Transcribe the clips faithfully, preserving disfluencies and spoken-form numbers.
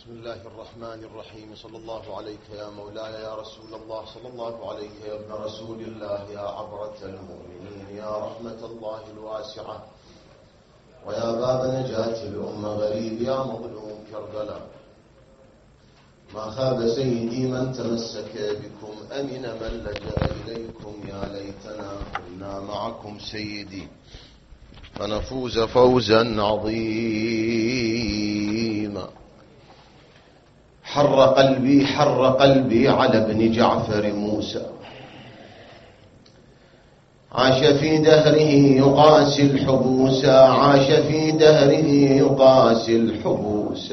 بسم الله الرحمن الرحيم. صلى الله عليك يا مولاي يا رسول الله، صلى الله عليك يا ابن رسول الله، يا عبرة المؤمنين، يا رحمة الله الواسعة، ويا باب نجاة الأمة غريب، يا مظلوم كربلاء. ما خاب سيدي من تمسك بكم، أمن من لجأ إليكم، يا ليتنا كنا معكم سيدي فنفوز فوزا عظيما. حر قلبي حر قلبي على ابن جعفر موسى، عاش في دهره يقاسي الحبوس، عاش في دهره يقاسي الحبوس.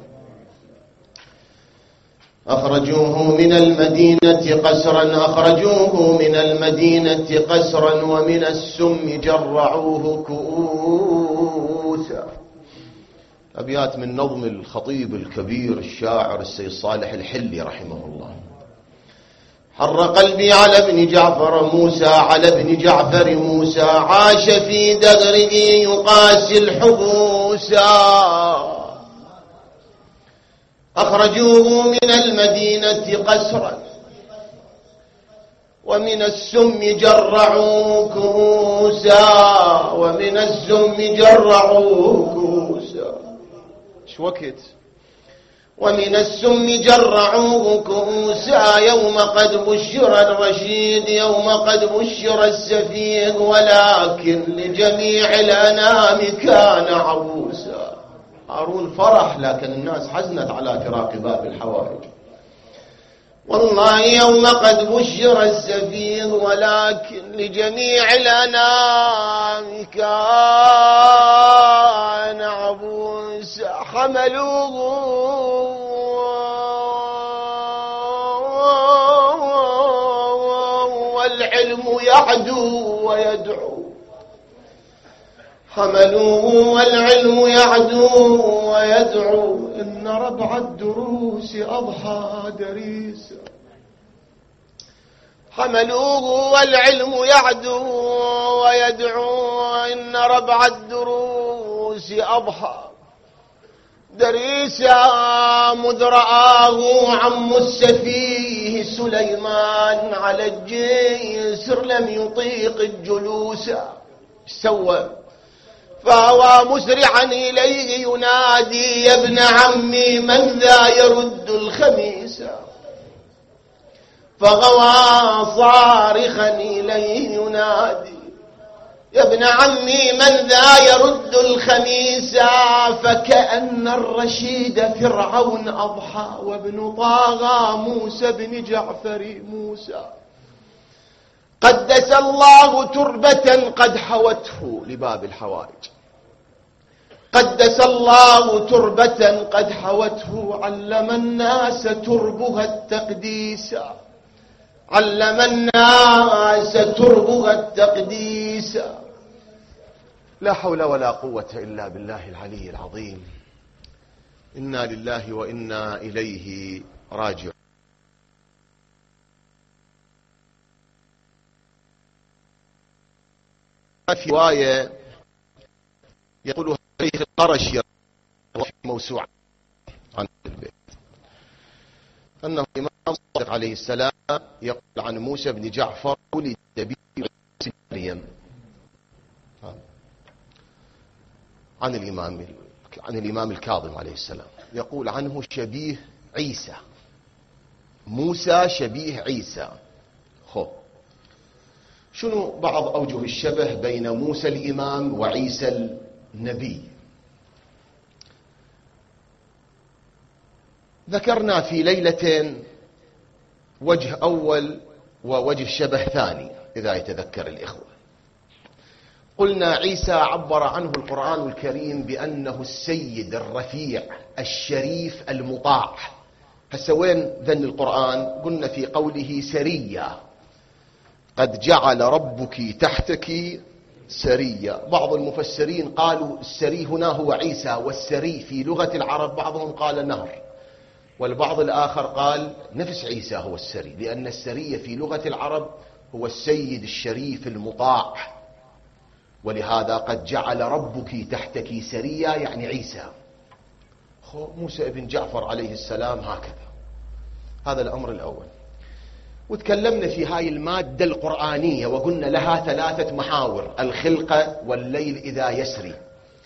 أخرجوه من المدينة قسرا، أخرجوه من المدينة قسرا، ومن السم جرعوه كؤوسا. أبيات من نظم الخطيب الكبير الشاعر السيد صالح الحلي رحمه الله. حر قلبي على ابن جعفر موسى، على ابن جعفر موسى، عاش في دهره يقاسي الحبوس. أخرجوه من المدينة قسرا، ومن السم جرعوه كؤوسا، ومن السم جرعوه كؤوسا. ايش وقت؟ ومن السم جرعوه كؤوسا، يوم قد بشر الرشيد، يوم قد بشر السفيه، ولكن لجميع الأنام كان عبوسا. هارون فرح لكن الناس حزنت على فراق باب الحوائج. والله يوم قد بشر السفيه، ولكن لجميع الأنام كان عبوسا. حملوه والعلم يعدو ويدعو، حملوه والعلم يعدو ويدعو، إن ربع الدروس أضحى دريسا. حملوه والعلم يعدو ويدعو، إن ربع الدروس أضحى دريسا. مذ رآه عم السفيه سليمان على الجسر لم يطيق الجلوس. سوى فهوى مسرعا إليه ينادي، يا ابن عمي من ذا يرد الخميس. فغوى صارخا إليه ينادي، يا ابن عمي من ذا يرد الخميس. فكأن الرشيد فرعون أضحى، وابن طاغى موسى بن جعفر موسى. قدس الله تربة قد حوته لباب الحوائج، قدس الله تربة قد حوته، علم الناس تربها التقديس، علم الناس تربها التقديس. لا حول ولا قوة إلا بالله العلي العظيم. إنا لله وإنا إليه راجعون. في رواية يقولها الشيخ القرشي موسوعة عن البيت، أنه الإمام الصادق عليه السلام يقول عن موسى بن جعفر ولد مريم. عن الإمام عن الإمام الكاظم عليه السلام يقول عنه شبيه عيسى، موسى شبيه عيسى. خو شنو بعض أوجه الشبه بين موسى الإمام وعيسى النبي؟ ذكرنا في ليلتين وجه أول ووجه شبه ثاني إذا يتذكر الإخوة. قلنا عيسى عبر عنه القرآن الكريم بأنه السيد الرفيع الشريف المطاع. هسه وين ذن القرآن؟ قلنا في قوله سريا، قد جعل ربك تحتك سريا. بعض المفسرين قالوا السري هنا هو عيسى، والسري في لغة العرب بعضهم قال نهر، والبعض الآخر قال نفس عيسى هو السري، لأن السري في لغة العرب هو السيد الشريف المطاع، ولهذا قد جعل ربك تحتك سريا يعني عيسى. موسى ابن جعفر عليه السلام هكذا. هذا الأمر الأول. وتكلمنا في هاي المادة القرآنية وقلنا لها ثلاثة محاور: الخلقة، والليل إذا يسري،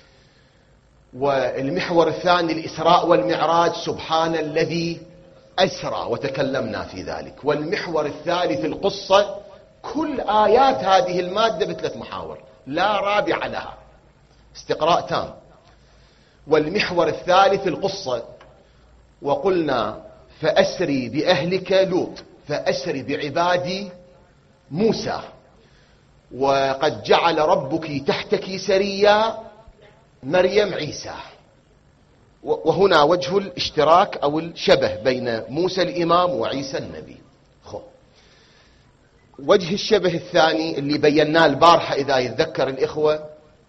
والمحور الثاني الإسراء والمعراج، سبحان الذي أسرى، وتكلمنا في ذلك. والمحور الثالث القصة. كل آيات هذه المادة بثلاث محاور لا رابع لها، استقراء تام. والمحور الثالث القصة، وقلنا فأسري بأهلك لوط، فأسري بعبادي موسى، وقد جعل ربك تحتك سريا مريم عيسى. وهنا وجه الاشتراك أو الشبه بين موسى الإمام وعيسى النبي. خو. وجه الشبه الثاني اللي بيناه البارحة إذا يتذكر الإخوة،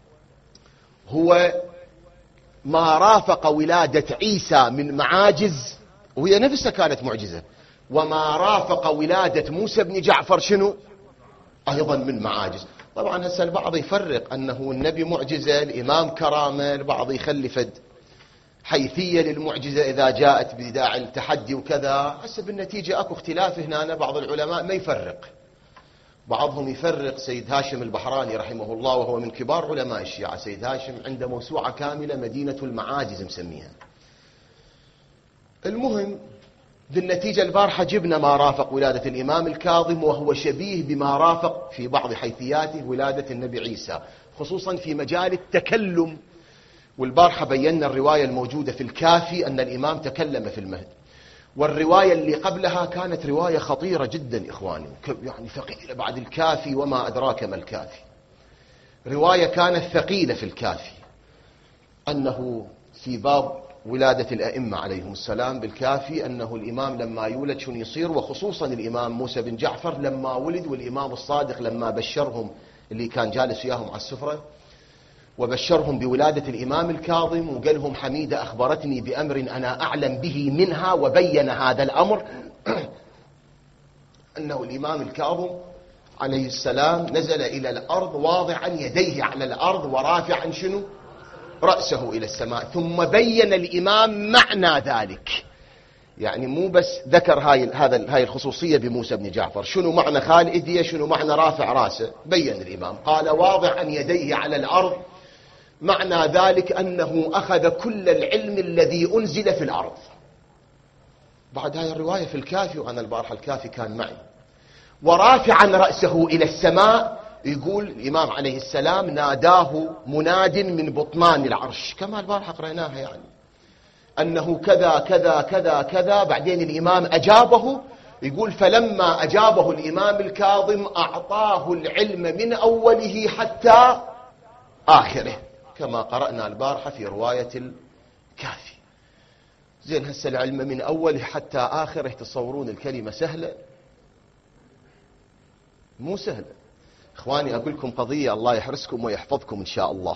هو ما رافق ولادة عيسى من معاجز، وهي نفسها كانت معجزة، وما رافق ولادة موسى بن جعفر شنو أيضا من معاجز. طبعا هسه البعض يفرق أنه النبي معجزة، الإمام كرامة، البعض يخلي فد حيثية للمعجزة إذا جاءت بداعي التحدي وكذا. هسه بالنتيجة أكو اختلاف هنا، بعض العلماء ما يفرق، بعضهم يفرق. سيد هاشم البحراني رحمه الله وهو من كبار علماء الشيعة، سيد هاشم عنده موسوعة كاملة مدينة المعاجز مسميها. المهم بالنتيجة البارحة جبنا ما رافق ولادة الإمام الكاظم، وهو شبيه بما رافق في بعض حيثياته ولادة النبي عيسى، خصوصا في مجال التكلم. والبارحة بينا الرواية الموجودة في الكافي أن الإمام تكلم في المهد. والرواية اللي قبلها كانت رواية خطيرة جدا إخواني، يعني ثقيلة بعد الكافي، وما أدراك ما الكافي. رواية كانت ثقيلة في الكافي، أنه في باب ولادة الأئمة عليهم السلام بالكافي، أنه الإمام لما يولد شنو يصير، وخصوصا الإمام موسى بن جعفر لما ولد، والإمام الصادق لما بشرهم اللي كان جالس وياهم على السفرة وبشرهم بولادة الإمام الكاظم، وقال لهم حميدة أخبرتني بأمر أنا أعلم به منها، وبين هذا الأمر أنه الإمام الكاظم عليه السلام نزل إلى الأرض واضعا يديه على الأرض ورافعا شنو رأسه إلى السماء. ثم بين الإمام معنى ذلك، يعني مو بس ذكر هاي هذا هاي الخصوصية بموسى بن جعفر، شنو معنى خال إيديه، شنو معنى رافع رأسه. بين الإمام قال واضعا يديه على الأرض، معنى ذلك أنه أخذ كل العلم الذي أنزل في الأرض. بعد هاي الرواية في الكافي، وأنا البارحة الكافي كان معي. ورافعا رأسه إلى السماء، يقول الإمام عليه السلام ناداه مناد من بطمان العرش، كما البارحة قرأناها، يعني أنه كذا كذا كذا كذا. بعدين الإمام أجابه، يقول فلما أجابه الإمام الكاظم أعطاه العلم من أوله حتى آخره، كما قرأنا البارحة في رواية الكافي. زين هسه العلم من أوله حتى آخره، تصورون الكلمة سهلة؟ مو سهلة إخواني. أقول لكم قضية، الله يحرسكم ويحفظكم إن شاء الله.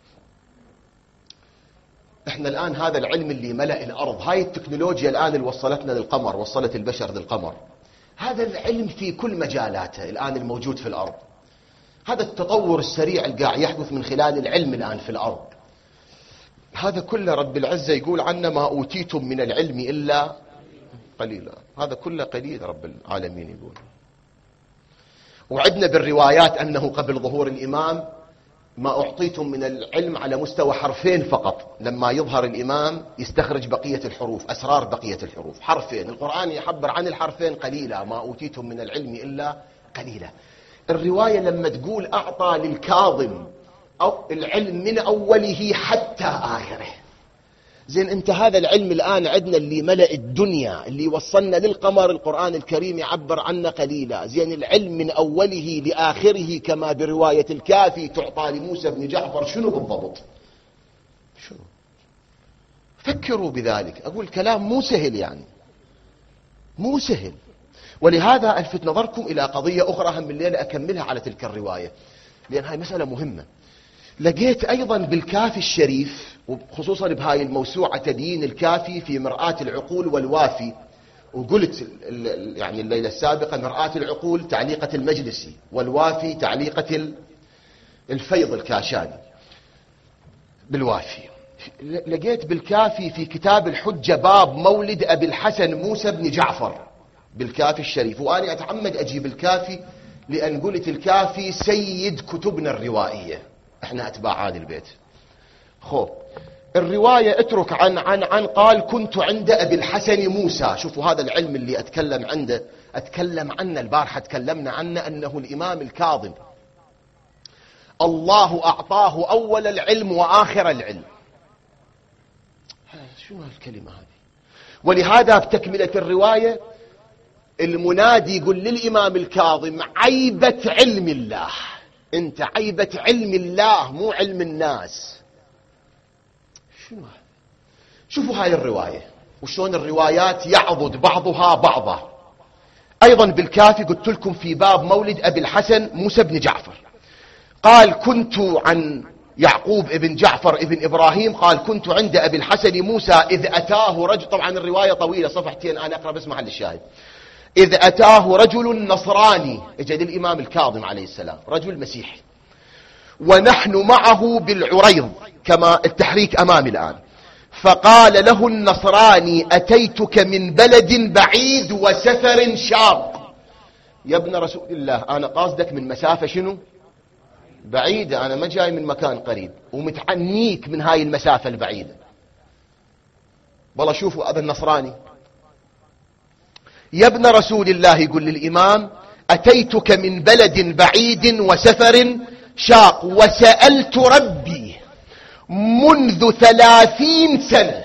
إحنا الآن هذا العلم اللي ملأ الأرض، هاي التكنولوجيا الآن اللي وصلتنا للقمر، وصلت البشر للقمر، هذا العلم في كل مجالاته الآن الموجود في الأرض. هذا التطور السريع اللي قاعد يحدث من خلال العلم الآن في الأرض، هذا كله رب العزة يقول عنه ما أوتيتم من العلم إلا قليلا. هذا كله قليل رب العالمين يقول. وعدنا بالروايات أنه قبل ظهور الإمام ما أعطيتم من العلم على مستوى حرفين فقط، لما يظهر الإمام يستخرج بقية الحروف، أسرار بقية الحروف، حرفين. القرآن يعبر عن الحرفين قليلا، ما أوتيتم من العلم إلا قليلا. الرواية لما تقول أعطى للكاظم أو العلم من أوله حتى آخره. زين انت هذا العلم الآن عندنا اللي ملأ الدنيا، اللي وصلنا للقمر، القرآن الكريم يعبر عنه قليلا. زين العلم من أوله لآخره كما برواية الكافي تعطى لموسى بن جعفر، شنو بالضبط؟ شنو؟ فكروا بذلك. أقول كلام مو سهل، يعني مو سهل. ولهذا ألفت نظركم إلى قضية أخرى هم الليلة أكملها على تلك الرواية، لأن هاي مسألة مهمة. لقيت أيضا بالكافي الشريف، وخصوصا بهاي الموسوعة تدين الكافي في مرآة العقول والوافي، وقلت يعني الليلة السابقة مرآة العقول تعليقة المجلسي، والوافي تعليقة الفيض الكاشاني بالوافي. لقيت بالكافي في كتاب الحجة باب مولد أبي الحسن موسى بن جعفر بالكافي الشريف، وأنا أتعمد أجيب الكافي لأن قلت الكافي سيد كتبنا الروائية، احنا أتباع آل البيت. خو الرواية اترك عن عن عن قال كنت عند أبي الحسن موسى. شوفوا هذا العلم اللي أتكلم عنده، أتكلم عنه البارحة، تكلمنا عنه أنه الإمام الكاظم الله أعطاه أول العلم وآخر العلم. شو هالكلمة هذه؟ ولهذا بتكملة الرواية المنادي يقول للإمام الكاظم عيبة علم الله، أنت عيبة علم الله مو علم الناس. شنو هذا؟ شوفوا هاي الرواية وشون الروايات يعضد بعضها بعضا. أيضا بالكافي قلت لكم في باب مولد أبي الحسن موسى بن جعفر قال كنت عن يعقوب ابن جعفر ابن إبراهيم قال كنت عند أبي الحسن موسى إذ أتاه رجل. طبعا الرواية طويلة صفحتين، أنا أقرأ بس محل الشاهد. إذ أتاه رجل نصراني، اجى للإمام الكاظم عليه السلام رجل مسيحي، ونحن معه بالعريض كما التحريك أمامي الآن، فقال له النصراني أتيتك من بلد بعيد وسفر شاق. يا ابن رسول الله أنا قاصدك من مسافة شنو بعيدة، أنا ما جاي من مكان قريب ومتعنيك من هاي المسافة البعيدة. والله شوفوا هذا النصراني يا ابن رسول الله يقول للإمام أتيتك من بلد بعيد وسفر شاق وسألت ربي منذ ثلاثين سنة.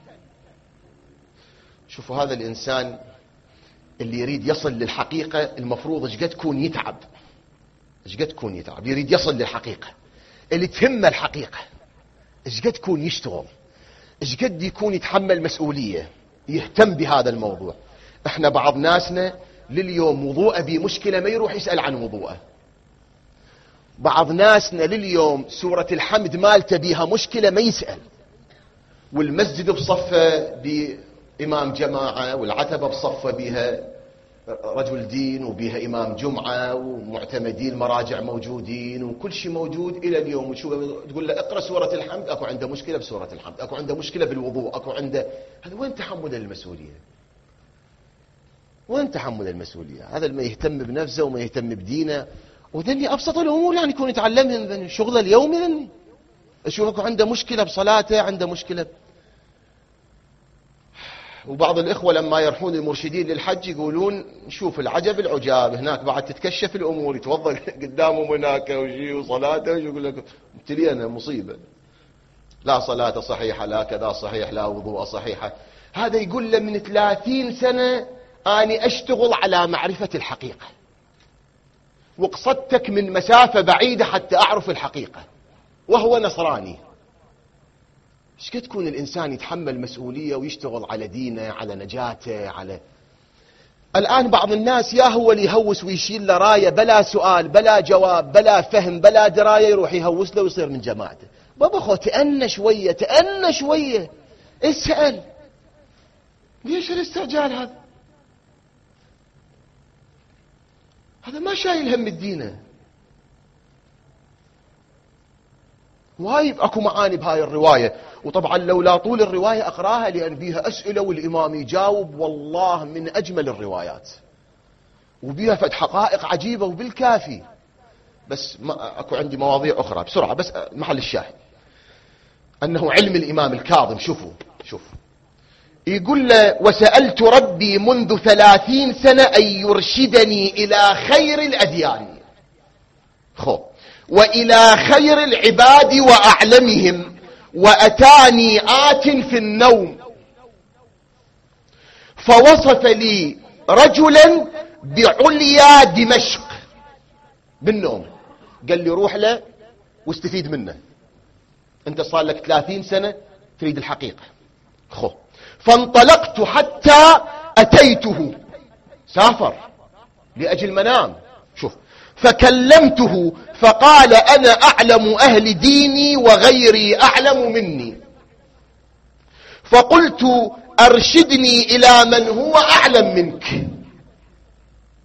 شوفوا هذا الإنسان اللي يريد يصل للحقيقة المفروض ايش قد تكون يتعب، ايش قد تكون يتعب، يريد يصل للحقيقة اللي تهمه الحقيقة، ايش قد تكون يشتغل، ايش قد يكون يتحمل مسؤولية، يهتم بهذا الموضوع. احنا بعض ناسنا لليوم وضوءه بمشكلة ما يروح يسأل عن وضوءه، بعض ناسنا لليوم سورة الحمد مالته بيها مشكلة ما يسأل، والمسجد بصفه بإمام جماعة، والعتبة بصفه بيها رجل دين وبيها إمام جمعة ومعتمدين مراجع موجودين وكل شيء موجود إلى اليوم. وشو تقول له اقرأ سورة الحمد، أكو عنده مشكلة بسورة الحمد، أكو عنده مشكلة بالوضوء، أكو عنده. هذا وين تحمل المسؤولية؟ وين تحمل المسؤولية؟ هذا اللي ما يهتم بنفسه وما يهتم بدينه، وذني أبسط الأمور يعني يكون يتعلمها من شغله اليومي. ذني أشوفك عنده مشكلة بصلاته، عنده مشكلة. وبعض الإخوة لما يروحون المرشدين للحج يقولون شوف العجب العجاب هناك بعد تتكشف الأمور، يتوضأ قدامهم هناك وشي وصلاته ويقول لك ابتلينا مصيبة، لا صلاة صحيحة، لا كذا صحيح، لا وضوء صحيحة. هذا يقول له من ثلاثين سنة أنا أشتغل على معرفة الحقيقة، وقصدتك من مسافة بعيدة حتى أعرف الحقيقة، وهو نصراني. ايش قد تكون الإنسان يتحمل مسؤولية ويشتغل على دينه، على نجاته، على. الآن بعض الناس يا هو اللي يهوس ويشيل له راية بلا سؤال بلا جواب بلا فهم بلا دراية، يروح يهوس له ويصير من جماعته. بابا خو تأنى شوية، تأنى شوية، اسأل. ليش الاستعجال هذا؟ هذا ما شايل هم الدين. وايد اكو معاني بهاي الرواية، وطبعا لولا طول الرواية اقراها لان بيها اسئلة والامام يجاوب، والله من اجمل الروايات وبيها فد حقائق عجيبة وبالكافي. بس ما اكو عندي مواضيع اخرى بسرعة، بس محل الشاهد انه علم الامام الكاظم. شوفوا شوفوا يقول له وسألت ربي منذ ثلاثين سنة أن يرشدني إلى خير الأديان خو وإلى خير العباد وأعلمهم، وأتاني آت في النوم فوصف لي رجلا بعليا دمشق بالنوم، قال لي روح له واستفيد منه، انت صار لك ثلاثين سنة تريد الحقيقة. خو فانطلقت حتى أتيته، سافر لأجل منام. شوف فكلمته فقال أنا أعلم أهل ديني وغيري أعلم مني، فقلت أرشدني إلى من هو أعلم منك،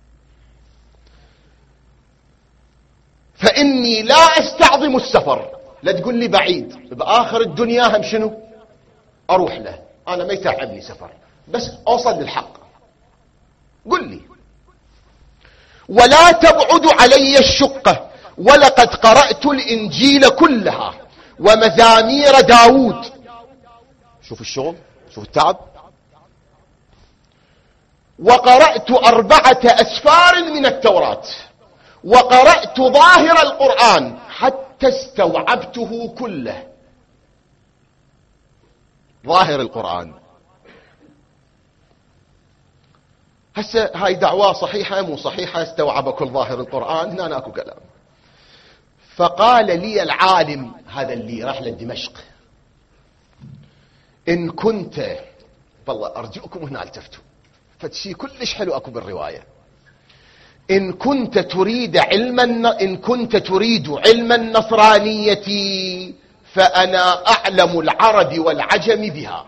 فإني لا أستعظم السفر. لا تقول لي بعيد، بآخر الدنيا هم شنو أروح له، أنا ما يتعبني سفر، بس أوصل للحق. قل لي. ولا تبعد علي الشقة ولقد قرأت الإنجيل كلها ومزامير داود. شوف الشغل، شوف التعب. وقرأت أربعة أسفار من التوراة، وقرأت ظاهر القرآن حتى استوعبته كله. ظاهر القرآن. هسه هاي دعوة صحيحة مو صحيحة؟ استوعب كل ظاهر القرآن؟ هنا أكو كلام. فقال لي العالم هذا اللي راح لدمشق: إن كنت، والله أرجوكم هنا التفتوا، فشي كلش حلو أكو بالرواية. إن كنت تريد علم إن كنت تريد علم النصرانية فأنا أعلم العرب والعجم بها.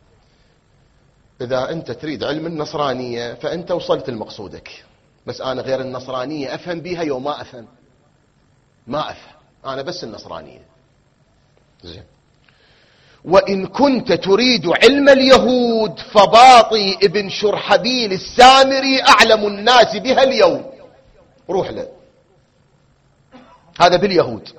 إذا أنت تريد علم النصرانية فأنت وصلت لمقصودك، بس أنا غير النصرانية أفهم بها يوم ما أفهم ما أفهم أنا بس النصرانية. زين. وإن كنت تريد علم اليهود فباطي ابن شرحبيل السامري أعلم الناس بها اليوم. روح له. هذا باليهود.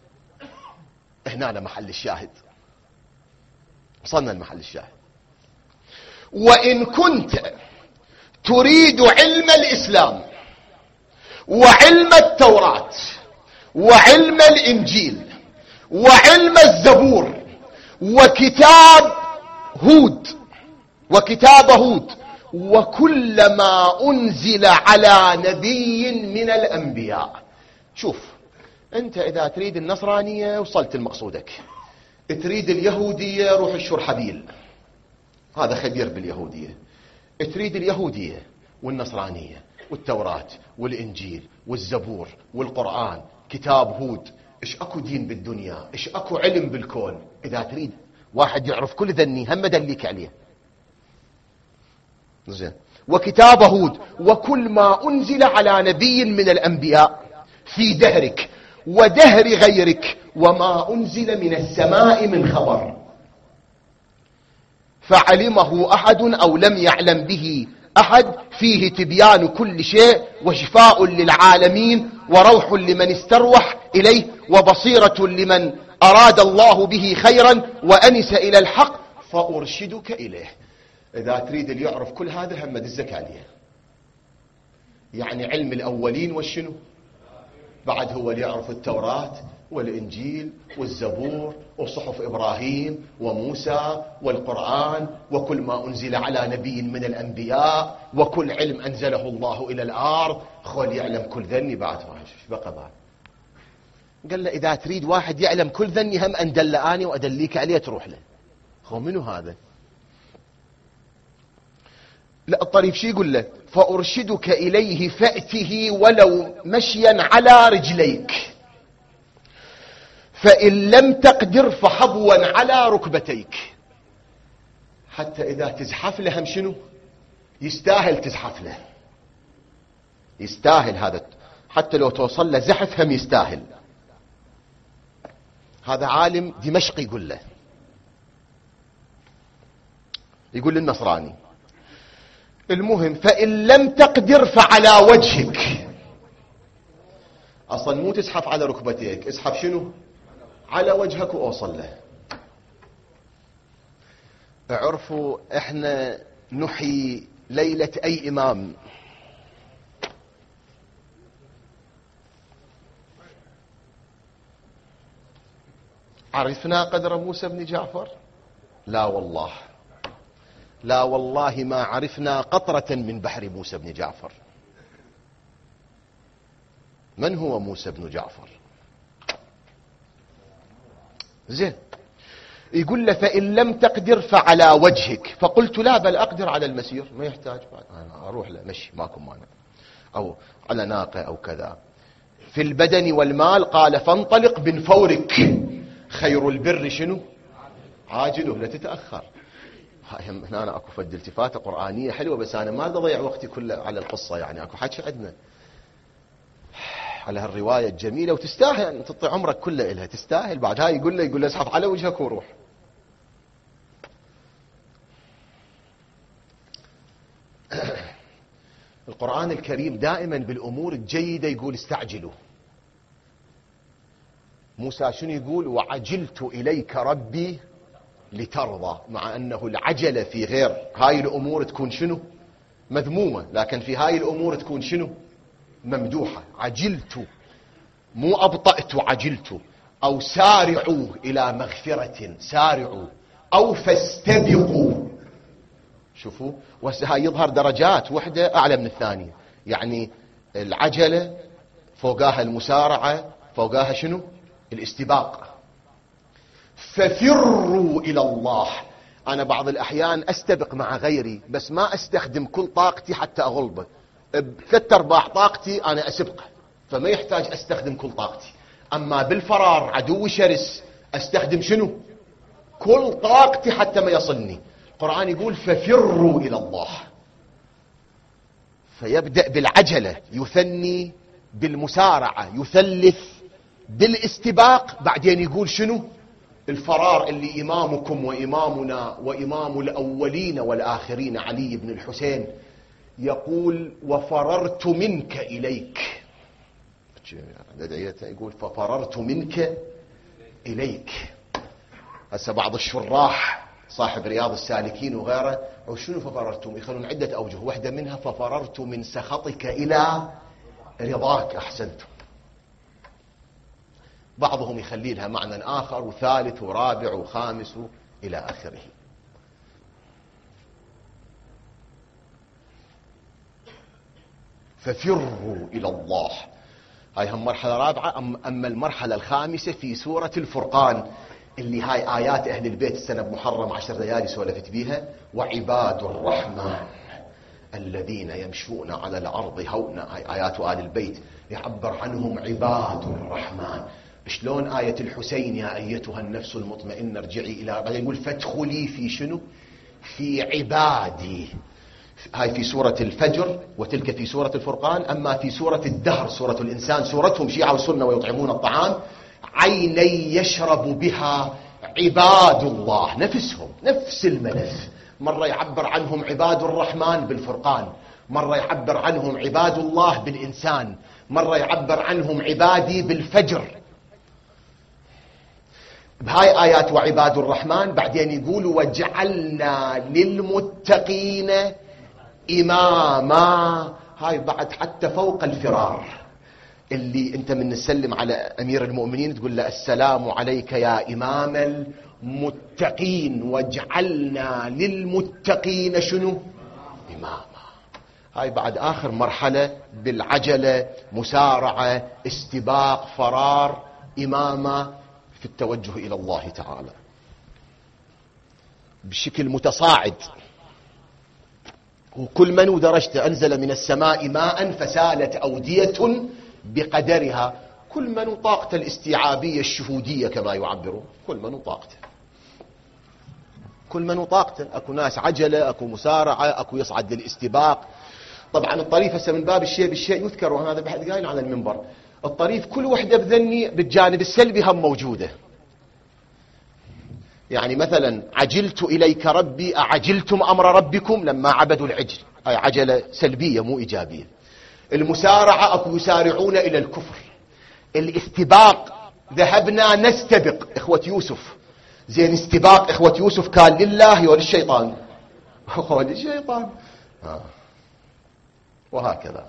هنا محل الشاهد، وصلنا لمحل الشاهد. وإن كنت تريد علم الإسلام وعلم التوراة وعلم الإنجيل وعلم الزبور وكتاب هود وكتاب هود وكل ما أنزل على نبي من الأنبياء. شوف، أنت إذا تريد النصرانية وصلت لمقصودك، تريد اليهودية روح الشرحبيل، هذا خبير باليهودية. تريد اليهودية والنصرانية والتوراة والإنجيل والزبور والقرآن، كتاب هود. إيش أكو دين بالدنيا، إيش أكو علم بالكون. إذا تريد واحد يعرف كل ذني هم دليك عليه. زين. وكتاب هود وكل ما أنزل على نبي من الأنبياء في دهرك ودهر غيرك وما أنزل من السماء من خبر، فعلمه أحد أو لم يعلم به أحد، فيه تبيان كل شيء وشفاء للعالمين وروح لمن استروح إليه وبصيرة لمن أراد الله به خيرا وأنس إلى الحق فأرشدك إليه. إذا تريد اللي يعرف كل هذا هم دزك عليه. يعني علم الأولين والشنو بعد هو اللي يعرف التوراة والإنجيل والزبور وصحف إبراهيم وموسى والقرآن وكل ما أنزل على نبي من الأنبياء وكل علم أنزله الله إلى الأرض. خول يعلم كل ذني بعد ما شو بقى بعد. قال له إذا تريد واحد يعلم كل ذني هم أندلأني وأدليك عليه تروح له. خو منو هذا؟ لا، الطريف شي يقول له؟ فأرشدك إليه فأته ولو مشيا على رجليك، فإن لم تقدر فحبوا على ركبتيك. حتى إذا تزحف له هم شنو يستاهل تزحف له، يستاهل هذا. حتى لو توصل له زحف هم يستاهل. هذا عالم دمشقي يقول له، يقول للنصراني. المهم فإن لم تقدر فعلى وجهك. أصلا مو تزحف على ركبتيك، اسحف شنو على وجهك وأوصل له. اعرفوا احنا نحيي ليلة أي إمام. عرفنا قدر موسى بن جعفر؟ لا والله، لا والله ما عرفنا قطرة من بحر موسى بن جعفر. من هو موسى بن جعفر؟ زين. يقول له فإن لم تقدر فعلى وجهك. فقلت لا، بل أقدر على المسير، ما يحتاج بعد أنا أروح له مشي ماكو مانع، أو على ناقة أو كذا. في البدن والمال قال فانطلق بن فورك، خير البر شنو عاجله لا تتأخر. هنا أنا أكو فد التفاتة قرآنية حلوة، بس أنا ما أضيع وقتي كله على القصة. يعني أكو حكي عندنا على هالرواية الجميلة وتستاهل أن تطي عمرك كله إلها، تستاهل. بعد هاي يقول له يقول له اسحف على وجهك وروح. القرآن الكريم دائما بالأمور الجيدة يقول استعجلوا. موسى شنو يقول؟ وعجلت إليك ربي لترضى، مع أنه العجلة في غير هاي الأمور تكون شنو؟ مذمومة، لكن في هاي الأمور تكون شنو؟ ممدوحة. عجلت، مو أبطأت عجلت. أو سارعوا إلى مغفرة، سارعوا. أو فاستبقوا. شوفوا، وهي يظهر درجات، وحدة أعلى من الثانية. يعني العجلة فوقاها المسارعة، فوقاها شنو؟ الاستباق. ففروا إلى الله. أنا بعض الأحيان أستبق مع غيري، بس ما أستخدم كل طاقتي حتى أغلبه. بثلاث أرباع طاقتي أنا أسبقه، فما يحتاج أستخدم كل طاقتي. أما بالفرار عدو شرس أستخدم شنو؟ كل طاقتي حتى ما يصلني. القرآن يقول ففروا إلى الله، فيبدأ بالعجلة، يثني بالمسارعة، يثلث بالاستباق، بعدين يقول شنو؟ الفرار اللي إمامكم وإمامنا وإمام الأولين والآخرين علي بن الحسين يقول وفررت منك إليك. يقول ففررت منك إليك. هسه بعض الشراح صاحب رياض السالكين وغيره، أو شنو ففررتم؟ يخلون عدة أوجه، واحدة منها ففررت من سخطك إلى رضاك. أحسنتم. بعضهم يخلي لها معنى آخر وثالث ورابع وخامس إلى آخره. ففروا إلى الله. هاي هم مرحلة رابعة. أما المرحلة الخامسة في سورة الفرقان، اللي هاي آيات أهل البيت السنة بمحرم عشر ليالي سولفت بيها. وعباد الرحمن الذين يمشون على الأرض هونا. هاي آيات آل البيت يعبر عنهم عباد الرحمن. شلون آية الحسين يا أيتها النفس المطمئنة ارجعي إلى، بعدين يقول فادخلي في شنو؟ في عبادي. هاي في سورة الفجر، وتلك في سورة الفرقان. أما في سورة الدهر سورة الإنسان، سورتهم شيعة وسنة ويطعمون الطعام، عيني يشرب بها عباد الله. نفسهم نفس الملف. مرة يعبر عنهم عباد الرحمن بالفرقان، مرة يعبر عنهم عباد الله بالإنسان، مرة يعبر عنهم عبادي بالفجر. بهاي آيات وعباد الرحمن. بعدين يقول وجعلنا للمتقين إماما. هاي بعد حتى فوق الفرار، اللي انت من نسلم على أمير المؤمنين تقول له السلام عليك يا إمام المتقين. وجعلنا للمتقين شنو؟ إماما. هاي بعد آخر مرحلة بالعجلة، مسارعة، استباق، فرار، إمامة في التوجه إلى الله تعالى بشكل متصاعد. وكل من ودرجته أنزل من السماء ماء فسالت أودية بقدرها. كل من طاقته الاستيعابية الشهودية كما يعبرون، كل من طاقته، كل من طاقته. أكو ناس عجلة، أكو مسارعة، أكو يصعد للاستباق. طبعا الطريف هسه من باب الشيء بالشيء يذكر، وهذا بحد قايل على المنبر. الطريف كل وحدة بذني بالجانب السلبي هم موجودة. يعني مثلا عجلت إليك ربي، أعجلتم أمر ربكم لما عبدوا العجل. هاي عجلة سلبية مو إيجابية. المسارعة أكو يسارعون إلى الكفر. الاستباق ذهبنا نستبق إخوة يوسف. زين استباق إخوة يوسف كان لله وللشيطان؟ هو للشيطان. آه. وهكذا.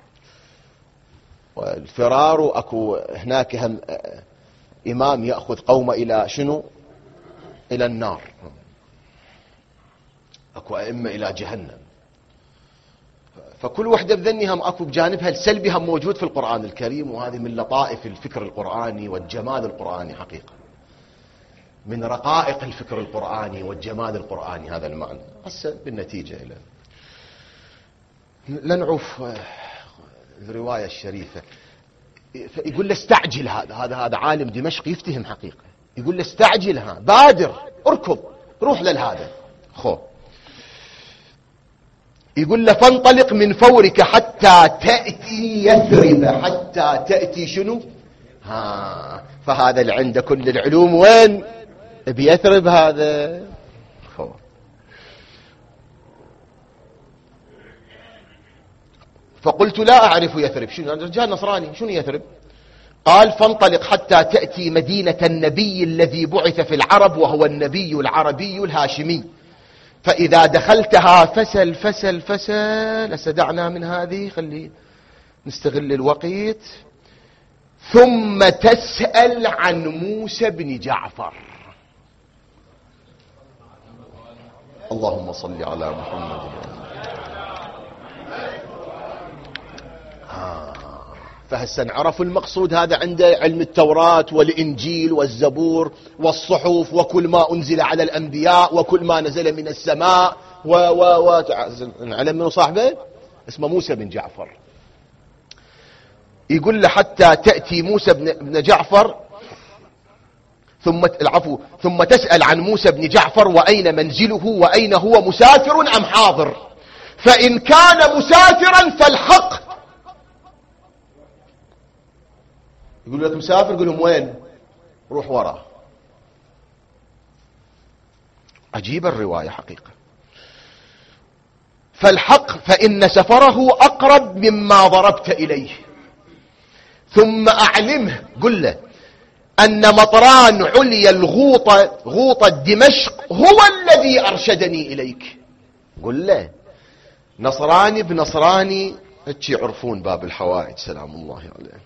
والفرار أكو هناك هم إمام يأخذ قومه إلى شنو؟ إلى النار. أكو أئمة إلى جهنم. فكل وحدة بذني هم أكو بجانبها السلبي هم موجود في القرآن الكريم. وهذه من لطائف الفكر القرآني والجمال القرآني حقيقة، من رقائق الفكر القرآني والجمال القرآني هذا المعنى. هسه بالنتيجة إلى لنعوف الرواية الشريفة. يقول له استعجل. هذا هذا هذا عالم دمشق يفتهم حقيقة. يقول له استعجلها، بادر، اركض، روح للهذا. خو يقول له فانطلق من فورك حتى تأتي يثرب. حتى تأتي شنو؟ ها، فهذا اللي عنده كل العلوم وين؟ بيثرب هذا. فقلت لا أعرف يثرب. شنو؟ رجال نصراني، شنو يثرب؟ قال فانطلق حتى تأتي مدينة النبي الذي بعث في العرب وهو النبي العربي الهاشمي، فإذا دخلتها فسل فسل فسل. استدعنا من هذه، خلي نستغل الوقت. ثم تسأل عن موسى بن جعفر. اللهم صل على محمد. آه. فهسا عرفوا المقصود. هذا عنده علم التوراة والإنجيل والزبور والصحف وكل ما أنزل على الأنبياء وكل ما نزل من السماء و و و علم منه صاحبه اسمه موسى بن جعفر. يقول له حتى تأتي موسى بن جعفر، ثم العفو ثم تسأل عن موسى بن جعفر وأين منزله وأين هو مسافر أم حاضر، فإن كان مسافرا فالحق. يقول لك مسافر، يقول لهم وين؟ روح وراه. عجيب الرواية حقيقة. فالحق فإن سفره أقرب مما ضربت إليه، ثم أعلمه، قل له أن مطران عليا الغوطة غوطة دمشق هو الذي أرشدني إليك. قل له نصراني بنصراني هتش يعرفون باب الحوائج سلام الله عليه.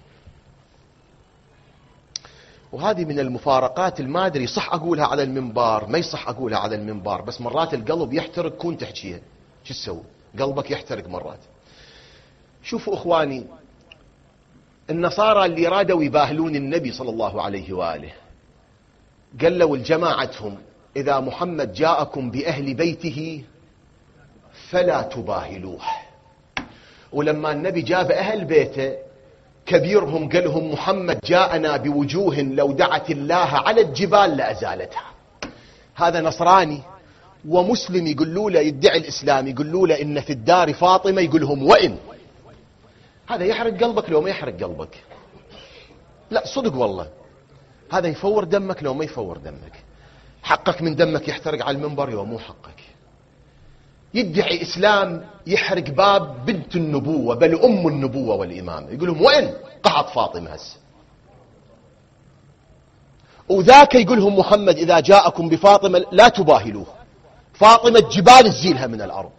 وهذه من المفارقات المادري، صح أقولها على المنبر، ما يصح أقولها على المنبر، بس مرات القلب يحترق كون تحكيها. شو تسوي؟ قلبك يحترق مرات. شوفوا إخواني، النصارى اللي رادوا يباهلون النبي صلى الله عليه وآله قالوا لجماعتهم إذا محمد جاءكم بأهل بيته فلا تباهلوه. ولما النبي جاب أهل بيته كبيرهم قال لهم محمد جاءنا بوجوه لو دعت الله على الجبال لأزالتها. هذا نصراني ومسلم يقولوا له يدعي الإسلام، يقولوا له إن في الدار فاطمة، يقول لهم وإن. هذا يحرق قلبك لو ما يحرق قلبك؟ لا صدق والله، هذا يفور دمك لو ما يفور دمك. حقك من دمك يحترق على المنبر يوم مو حقك. يدعي إسلام يحرق باب بنت النبوة بل أم النبوة والإمامة، يقول لهم وين؟ قعد فاطمة هسه. وذاك يقول لهم محمد إذا جاءكم بفاطمة لا تباهلوه، فاطمة جبال الزيلها من الأرض.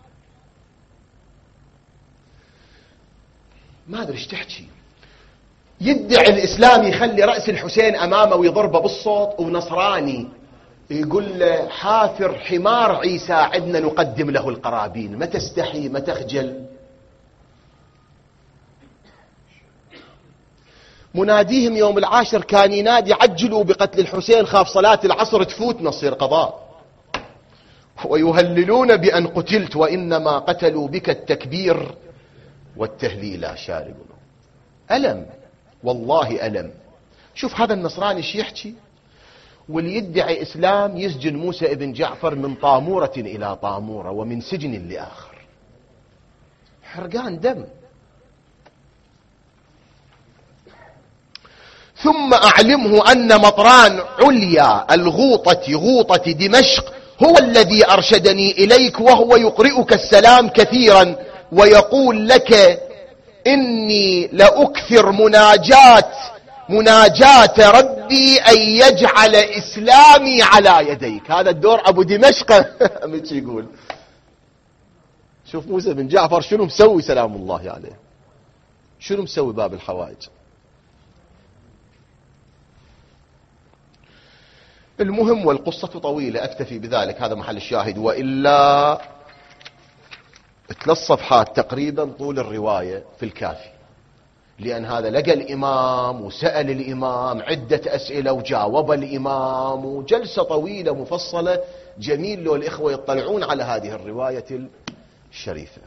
ما أدري ايش تحكي. يدعي الإسلام يخلي رأس الحسين أمامه ويضربه بالصوت، ونصراني يقول له حافر حمار عيسى عدنا نقدم له القرابين. ما تستحي ما تخجل؟ مناديهم يوم العاشر كان ينادي عجلوا بقتل الحسين خاف صلاة العصر تفوت نصير قضاء، ويهللون بأن قتلت وإنما قتلوا بك التكبير والتهليل شارب. ألم والله ألم. شوف هذا النصراني ايش يحكي، واللي يدعي إسلام يسجن موسى ابن جعفر من طامورة إلى طامورة ومن سجن لآخر. حرقان دم. ثم أعلمه أن مطران عليا الغوطة غوطة دمشق هو الذي أرشدني إليك، وهو يقرئك السلام كثيرا ويقول لك إني لأكثر مناجات مناجاة ربي أن يجعل إسلامي على يديك. هذا الدور أبو دمشق مش يقول. شوف موسى بن جعفر شنو مسوي سلام الله عليه، شنو مسوي باب الحوائج. المهم والقصة طويلة أكتفي بذلك، هذا محل الشاهد، وإلا ثلاث صفحات تقريبا طول الرواية في الكافي، لأن هذا لقى الإمام وسأل الإمام عدة أسئلة وجاوب الإمام، وجلسة طويلة مفصلة. جميل لو الإخوة يطلعون على هذه الرواية الشريفة.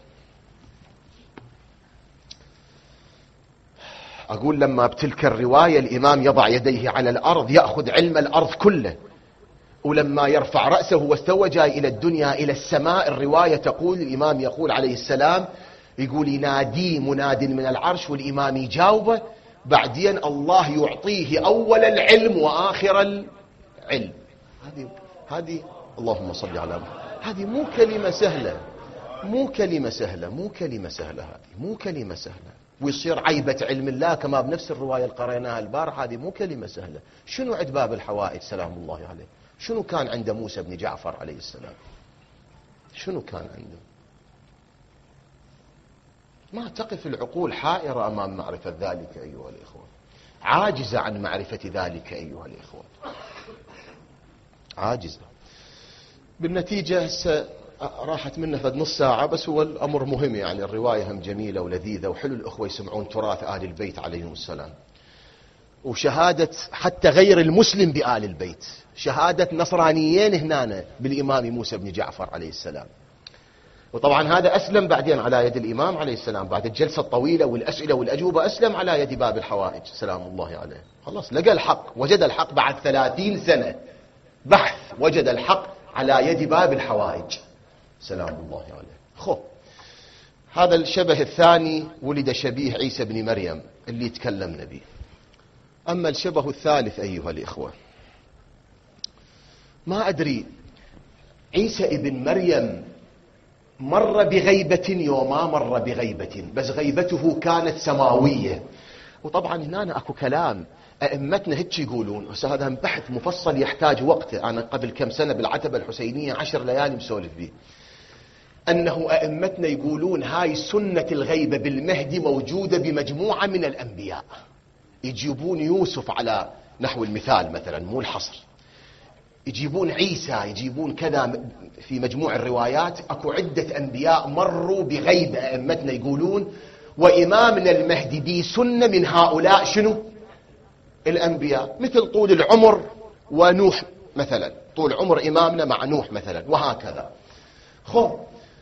أقول لما بتلك الرواية الإمام يضع يديه على الأرض يأخذ علم الأرض كله، ولما يرفع رأسه واستوى جاي إلى الدنيا إلى السماء، الرواية تقول الإمام يقول عليه السلام يقول ينادي مناد من العرش والإمام يجاوبه، بعدين الله يعطيه أول العلم وآخر العلم. هذه هذه اللهم صل على محمد. هذه مو كلمة سهلة، مو كلمة سهلة، مو كلمة سهلة، هذه مو كلمة سهلة. ويصير عيبة علم الله كما بنفس الرواية اللي قرأناها البارحة، هذه مو كلمة سهلة. شنو عند باب الحوائج سلام الله عليه؟ شنو كان عند موسى بن جعفر عليه السلام؟ شنو كان عنده؟ ما تقف العقول حائرة أمام معرفة ذلك أيها الإخوة، عاجزة عن معرفة ذلك أيها الإخوة، عاجزة. بالنتيجة هسه راحت منه فد نص ساعة، بس هو الأمر مهم يعني، الرواية هم جميلة ولذيذة، وحلو الأخوة يسمعون تراث آل البيت عليهم السلام، وشهادة حتى غير المسلم بآل البيت، شهادة نصرانيين هنا بالإمام موسى بن جعفر عليه السلام. وطبعا هذا أسلم بعدين على يد الإمام عليه السلام بعد الجلسة الطويلة والأسئلة والأجوبة، أسلم على يد باب الحوائج سلام الله عليه. خلاص لقى الحق، وجد الحق بعد ثلاثين سنة بحث، وجد الحق على يد باب الحوائج سلام الله عليه. خو هذا الشبه الثاني ولد شبيه عيسى بن مريم اللي تكلمنا به. أما الشبه الثالث أيها الإخوة، ما أدري عيسى ابن مريم مر بغيبة يوما مر بغيبة، بس غيبته كانت سماوية. وطبعا هنا أكو كلام أئمتنا هيك يقولون، بس هذا بحث مفصل يحتاج وقت. أنا قبل كم سنة بالعتبة الحسينية عشر ليالي مسولف به، أنه أئمتنا يقولون هاي سنة الغيبة بالمهدي موجودة بمجموعة من الأنبياء. يجيبون يوسف على نحو المثال مثلا، مو الحصر، يجيبون عيسى، يجيبون كذا، في مجموع الروايات اكو عدة انبياء مروا بغيبة ائمتنا يقولون، وامامنا المهدي دي سنة من هؤلاء شنو الانبياء، مثل طول العمر ونوح مثلا، طول عمر امامنا مع نوح مثلا، وهكذا. خو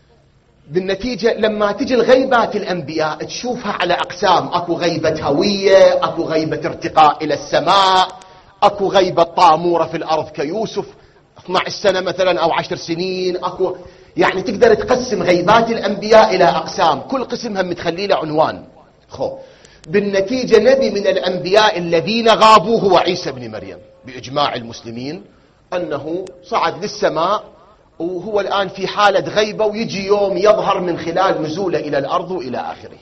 بالنتيجة لما تجي الغيبات الأنبياء تشوفها على أقسام، أكو غيبة هوية، أكو غيبة ارتقاء إلى السماء، أكو غيبة طامورة في الأرض كيوسف اثنتي عشرة سنة مثلا أو عشر سنين، أكو يعني تقدر تقسم غيبات الأنبياء إلى أقسام، كل قسم هم متخلي له عنوان. خو بالنتيجة نبي من الأنبياء الذين غابوا هو عيسى بن مريم بإجماع المسلمين، أنه صعد للسماء وهو الآن في حالة غيبة، ويجي يوم يظهر من خلال نزوله إلى الأرض وإلى آخره.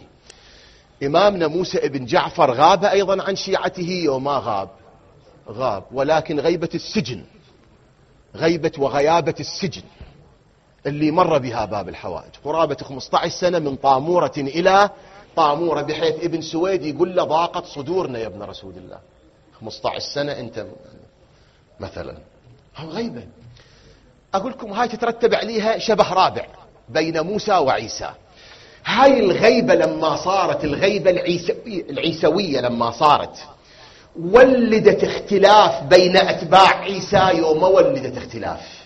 إمامنا موسى ابن جعفر غاب أيضا عن شيعته يوم ما غاب، غاب، ولكن غيبة السجن، غيبة وغيابة السجن اللي مر بها باب الحوائج، قرابة خمسة عشر سنة من طامورة إلى طامورة، بحيث ابن سويد يقول له ضاقت صدورنا يا ابن رسول الله، خمسة عشر سنة أنت مثلا، هو غيبة. أقول لكم هاي تترتب عليها شبه رابع بين موسى وعيسى. هاي الغيبة لما صارت الغيبة العيسوية, العيسوية لما صارت ولدت اختلاف بين أتباع عيسى، يوم ولدت اختلاف.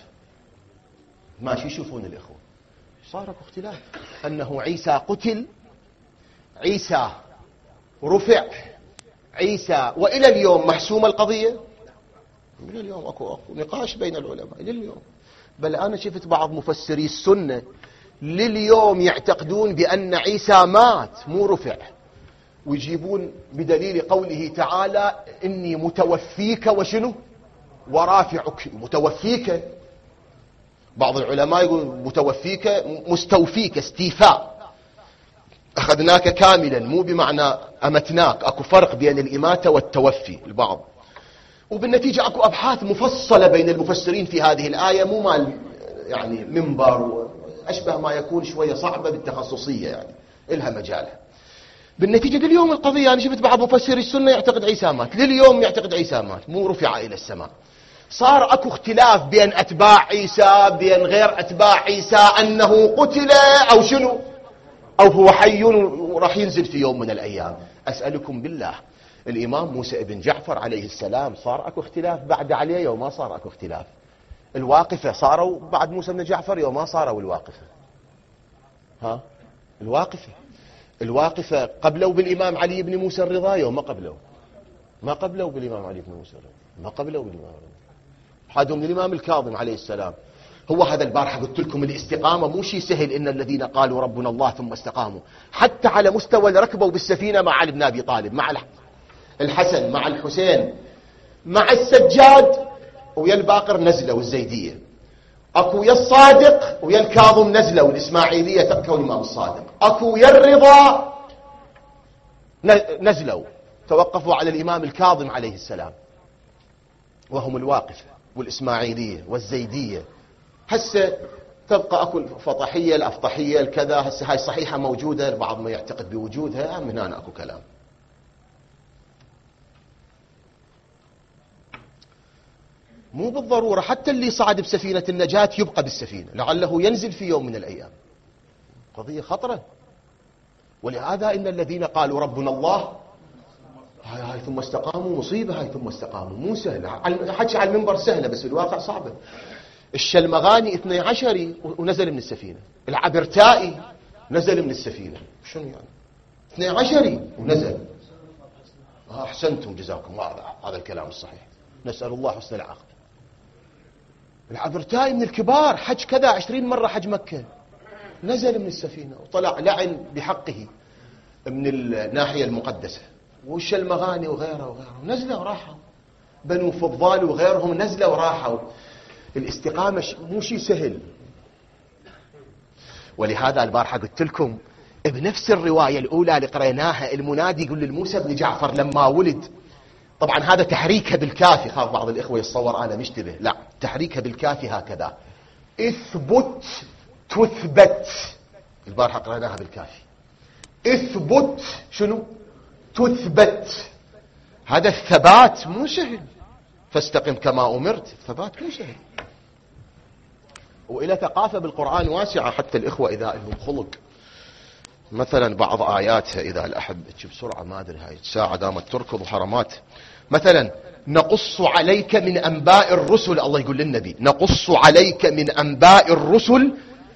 ماشي يشوفون الإخوة، صار اختلاف، أنه عيسى قتل، عيسى رفع، عيسى، وإلى اليوم محسومة القضية، إلى اليوم أكو, أكو نقاش بين العلماء إلى اليوم. بل أنا شفت بعض مفسري السنة لليوم يعتقدون بأن عيسى مات مو رفع، ويجيبون بدليل قوله تعالى إني متوفيك وشنو ورافعك، متوفيك. بعض العلماء يقول متوفيك مستوفيك، استيفاء، أخذناك كاملا، مو بمعنى أمتناك. أكو فرق بين الإماتة والتوفي البعض. وبالنتيجة أكو أبحاث مفصلة بين المفسرين في هذه الآية، مو مال يعني منبر، أشبه ما يكون شوية صعبة بالتخصصية، يعني إلها مجالها. بالنتيجة لليوم القضية، أنا شفت بعض مفسري السنة يعتقد عيسى مات، لليوم يعتقد عيسى مات مو رفع إلى السماء. صار أكو اختلاف بين أتباع عيسى بين غير أتباع عيسى، أنه قتل أو شنو، أو هو حي وراح ينزل في يوم من الأيام. أسألكم بالله، الإمام موسى ابن جعفر عليه السلام صار أكو اختلاف بعد عليه يوم ما صار أكو اختلاف؟ الواقفة صاروا بعد موسى بن جعفر يوم ما صاروا الواقفة؟ ها الواقفة الواقفة قبلوا بالإمام علي بن موسى الرضا يوم ما قبلوا، ما قبلوا بالإمام علي بن موسى الرضا، ما قبلوا بالإمام الرضا. هذا من الإمام الكاظم عليه السلام. هو هذا البارحة قلت لكم الاستقامة مو شيء سهل، إن الذين قالوا ربنا الله ثم استقاموا، حتى على مستوى اللي ركبوا بالسفينة مع علي بن أبي طالب، مع الحسن، مع الحسين، مع السجاد، ويا الباقر نزلوا الزيدية، اكو يا الصادق ويا الكاظم نزلوا الإسماعيلية تركوا الإمام الصادق، اكو يا الرضا نزلوا توقفوا على الإمام الكاظم عليه السلام، وهم الواقفة والإسماعيلية والزيدية. هسه تبقى اكو الفطحية الأفطحية الكذا، هسه هاي صحيحة موجودة، البعض ما يعتقد بوجودها، من هنا اكو كلام. مو بالضرورة حتى اللي صعد بسفينة النجاة يبقى بالسفينة، لعله ينزل في يوم من الأيام. قضية خطرة. ولهذا إن الذين قالوا ربنا الله هاي, هاي ثم استقاموا مصيبة، هاي ثم استقاموا مو سهلة، حكي على المنبر سهلة بس بالواقع صعبة. الشلمغاني اثني عشري ونزل من السفينة، العبرتائي نزل من السفينة، شنو يعني اثني عشري ونزل؟ أحسنتم جزاكم الله، هذا الكلام الصحيح، نسأل الله حسن العاقبة. العبرتائي من الكبار، حج كذا عشرين مرة، حج مكة، نزل من السفينة وطلع لعن بحقه من الناحية المقدسة. والشلمغاني وغيره وغيره نزلوا وراحوا، بنو فضال وغيرهم نزلوا وراحوا. الاستقامة مو شيء سهل. ولهذا البارحة قلت لكم بنفس الرواية الأولى اللي قريناها، المنادي يقول للموسى بن جعفر لما ولد، طبعا هذا تحريكها بالكافي، خاف بعض الإخوة يتصور أنا مشتبه، لا، تحريكها بالكافي هكذا، اثبت تثبت. البارحة قرأناها بالكافي، اثبت شنو؟ تثبت. هذا الثبات مو سهل، فاستقم كما أمرت، الثبات مو سهل. وإلى ثقافة بالقرآن واسعة، حتى الإخوة إذا لهم خلق، مثلا بعض آياتها إذا الأحب بسرعة ما أدري هاي الساعة دامت تركض وحرمات. مثلا نقص عليك من أنباء الرسل، الله يقول للنبي نقص عليك من أنباء الرسل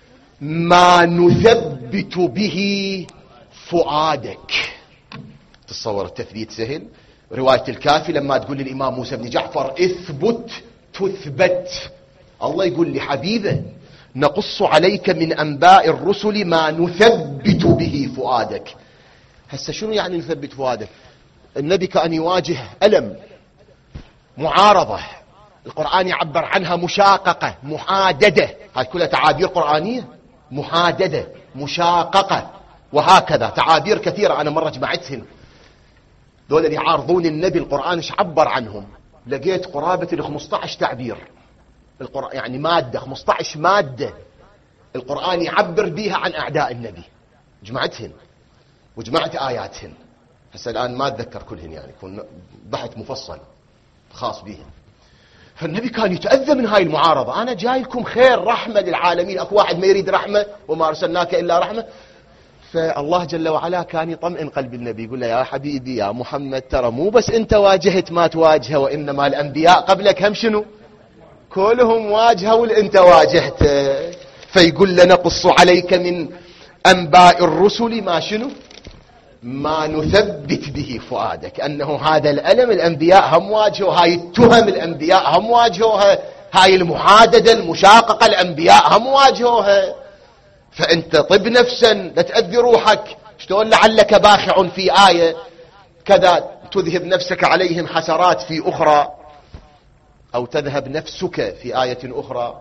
ما نثبت به فؤادك. تصور التثبيت سهل. رواية الكافي لما تقول للإمام موسى بن جعفر اثبت تثبت، الله يقول لحبيبه نقص عليك من أنباء الرسل ما نثبت به فؤادك. هسه شنو يعني نثبت فؤادك؟ النبي كان يواجه ألم، معارضة، القرآن يعبر عنها مشاققة، محاددة، هاي كلها تعابير قرآنية، محاددة، مشاققة، وهكذا تعابير كثيرة أنا مرة جمعتهن. دول اللي يعارضون النبي القرآن ايش عبر عنهم؟ لقيت قرابة ال خمسة عشر تعبير، القرآن يعني مادة خمسة عشر مادة القرآن يعبر بيها عن أعداء النبي، جمعتهن وجمعت آياتهن. هسه الآن ما أتذكر كلهن، يعني يكون بحث مفصل خاص بيهن. فالنبي كان يتأذى من هاي المعارضة، أنا جاي لكم خير رحمة للعالمين، أكو واحد ما يريد رحمة وما أرسلناك إلا رحمة. فالله جل وعلا كان يطمئن قلب النبي، يقول له يا حبيبي يا محمد ترى مو بس أنت واجهت ما تواجهه، وإنما الأنبياء قبلك هم شنو كلهم واجهوا اللي أنت واجهته. فيقول لنقص عليك من أنباء الرسل ما شنو ما نثبت به فؤادك، أنه هذا الألم الأنبياء هم واجهوا، هاي التهم الأنبياء هم واجهوها، هاي المحاددة المشاققة الأنبياء هم واجهوها. فأنت طب نفسا لا تأذي روحك. شلون لعلك باخع في آية كذا تذهب نفسك عليهم حسرات في أخرى، أو تذهب نفسك في آية أخرى.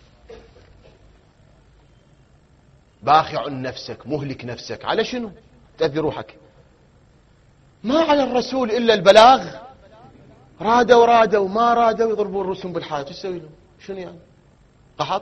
باخع نفسك، مهلك نفسك على شنو؟ تأذي روحك. ما على الرسول إلا البلاغ، رادوا رادوا ما رادوا يضربون الرسل بالحائط، ايش تسوي لهم؟ شنو يعني؟ قحط.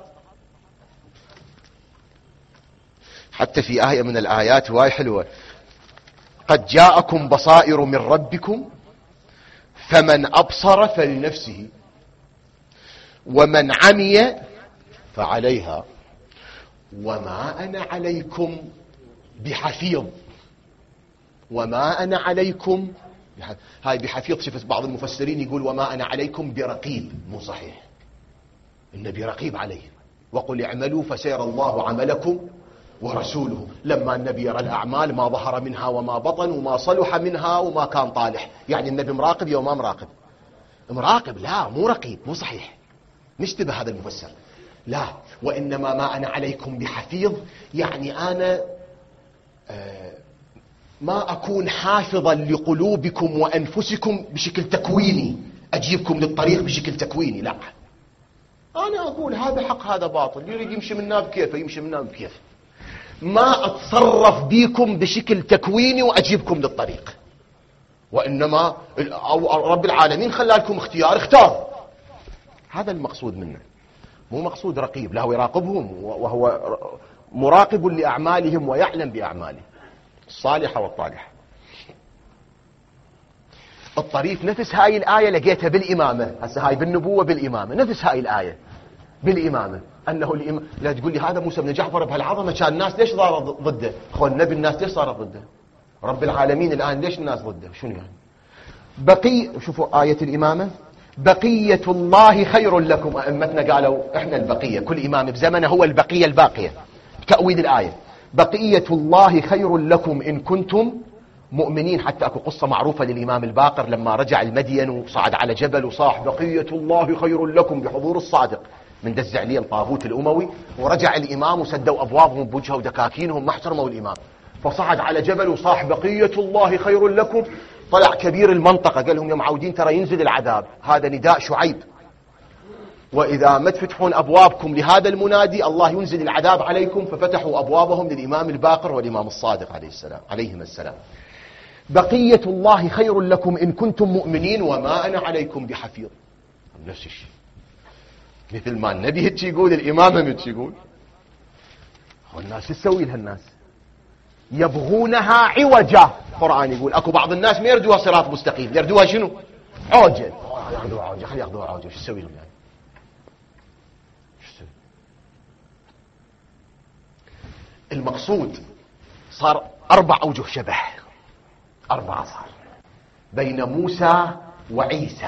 حتى في آية من الآيات واي حلوة، قد جاءكم بصائر من ربكم فمن أبصر فلنفسه ومن عمي فعليها وما أنا عليكم بحفيظ. وما أنا عليكم بحفيظ. هاي بحفيظ شفت بعض المفسرين يقول وما أنا عليكم برقيب، مو صحيح، النبي رقيب عليه. وقل اعملوا فسيرى الله عملكم ورسوله. لما النبي يرى الأعمال ما ظهر منها وما بطن وما صلح منها وما كان طالح، يعني النبي مراقب يوم ما مراقب؟ مراقب، لا مو رقيب، مو صحيح. نشتبه هذا المفسر. لا، وإنما ما أنا عليكم بحفيظ، يعني أنا آه ما أكون حافظا لقلوبكم وأنفسكم بشكل تكويني، أجيبكم للطريق بشكل تكويني، لا، أنا أقول هذا حق هذا باطل، يريد يمشي منا بكيفه يمشي منا بكيفه، ما أتصرف بيكم بشكل تكويني وأجيبكم للطريق. وإنما رب العالمين خلالكم اختيار، اختار. هذا المقصود منه، مو مقصود رقيب، لا، هو يراقبهم وهو مراقب لأعمالهم ويعلم بأعمالهم الصالحة والطالحة. الطريف نفس هاي الآية لقيتها بالإمامة، هسه هاي بالنبوة بالإمامة، نفس هاي الآية بالإمامة، أنه الإمام. لا تقول لي هذا موسى بن جعفر بهالعظمة كان الناس ليش صارت ضده؟ أخوان النبي الناس ليش صارت ضده؟ رب العالمين الآن ليش الناس ضده؟ شنو يعني؟ بقي، شوفوا آية الإمامة، بقية الله خير لكم. أئمتنا قالوا إحنا البقية، كل إمام بزمنه هو البقية الباقية. تأويل الآية بقية الله خير لكم إن كنتم مؤمنين. حتى أكو قصة معروفة للإمام الباقر لما رجع المدين وصعد على جبل وصاح بقية الله خير لكم بحضور الصادق من دز عليه الطاغوت الأموي، ورجع الإمام وسدوا أبوابهم بوجهه ودكاكينهم ما احترموا الإمام، فصعد على جبل وصاح بقية الله خير لكم. طلع كبير المنطقة قال لهم يا معودين ترى ينزل العذاب، هذا نداء شعيب، وإذا ما تفتحون أبوابكم لهذا المنادي الله ينزل العذاب عليكم. ففتحوا أبوابهم للإمام الباقر والإمام الصادق عليه السلام عليهم السلام. بقية الله خير لكم إن كنتم مؤمنين وما أنا عليكم بحفيظ. نفس الشيء، مثل ما النبي هيك يقول الإمام هم هيك يقول. والناس تسوي لها الناس يبغونها عوجا. القرآن يقول اكو بعض الناس ما يردوها صراط مستقيم، يردوها شنو؟ عوجا. ياخذوها عوجا، خلي ياخذوها عوجا. شو تسوي لهم يعني؟ شو تسوي؟ المقصود صار أربع أوجه شبه، أربعة صار بين موسى وعيسى.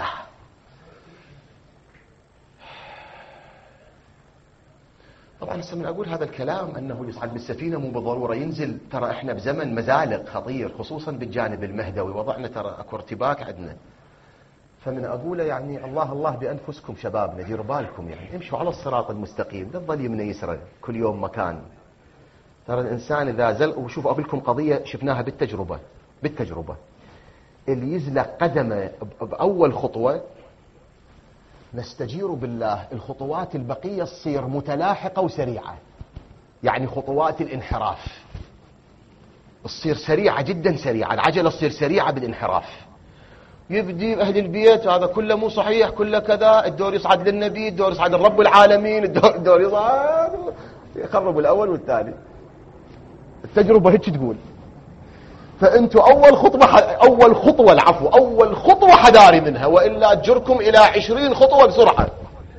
طبعا هسه من اقول هذا الكلام انه يصعد بالسفينه مو بالضروره ينزل، ترى احنا بزمن مزالق خطير خصوصا بالجانب المهدوي، وضعنا ترى اكو ارتباك عندنا. فمن اقوله يعني الله الله بانفسكم شبابنا، ديروا بالكم يعني، امشوا على الصراط المستقيم، لا تظل يمنى يسرى كل يوم مكان. ترى الانسان اذا زل، وشوفوا اقول لكم قضيه شفناها بالتجربه بالتجربه اللي يزلق قدمه باول خطوه نستجير بالله الخطوات البقية تصير متلاحقة وسريعة، يعني خطوات الانحراف تصير سريعة جدا سريعة، العجلة تصير سريعة بالانحراف. يبدي أهل البيت هذا كله مو صحيح، كله كذا، الدور يصعد للنبي، الدور يصعد لرب العالمين، الدور, الدور يصعد يخرب الأول والثاني. التجربة هيك تقول. فأنتوا أول خطوة ح... أول خطوة العفو أول خطوة حذاري منها، وإلا تجركم إلى عشرين خطوة بسرعة.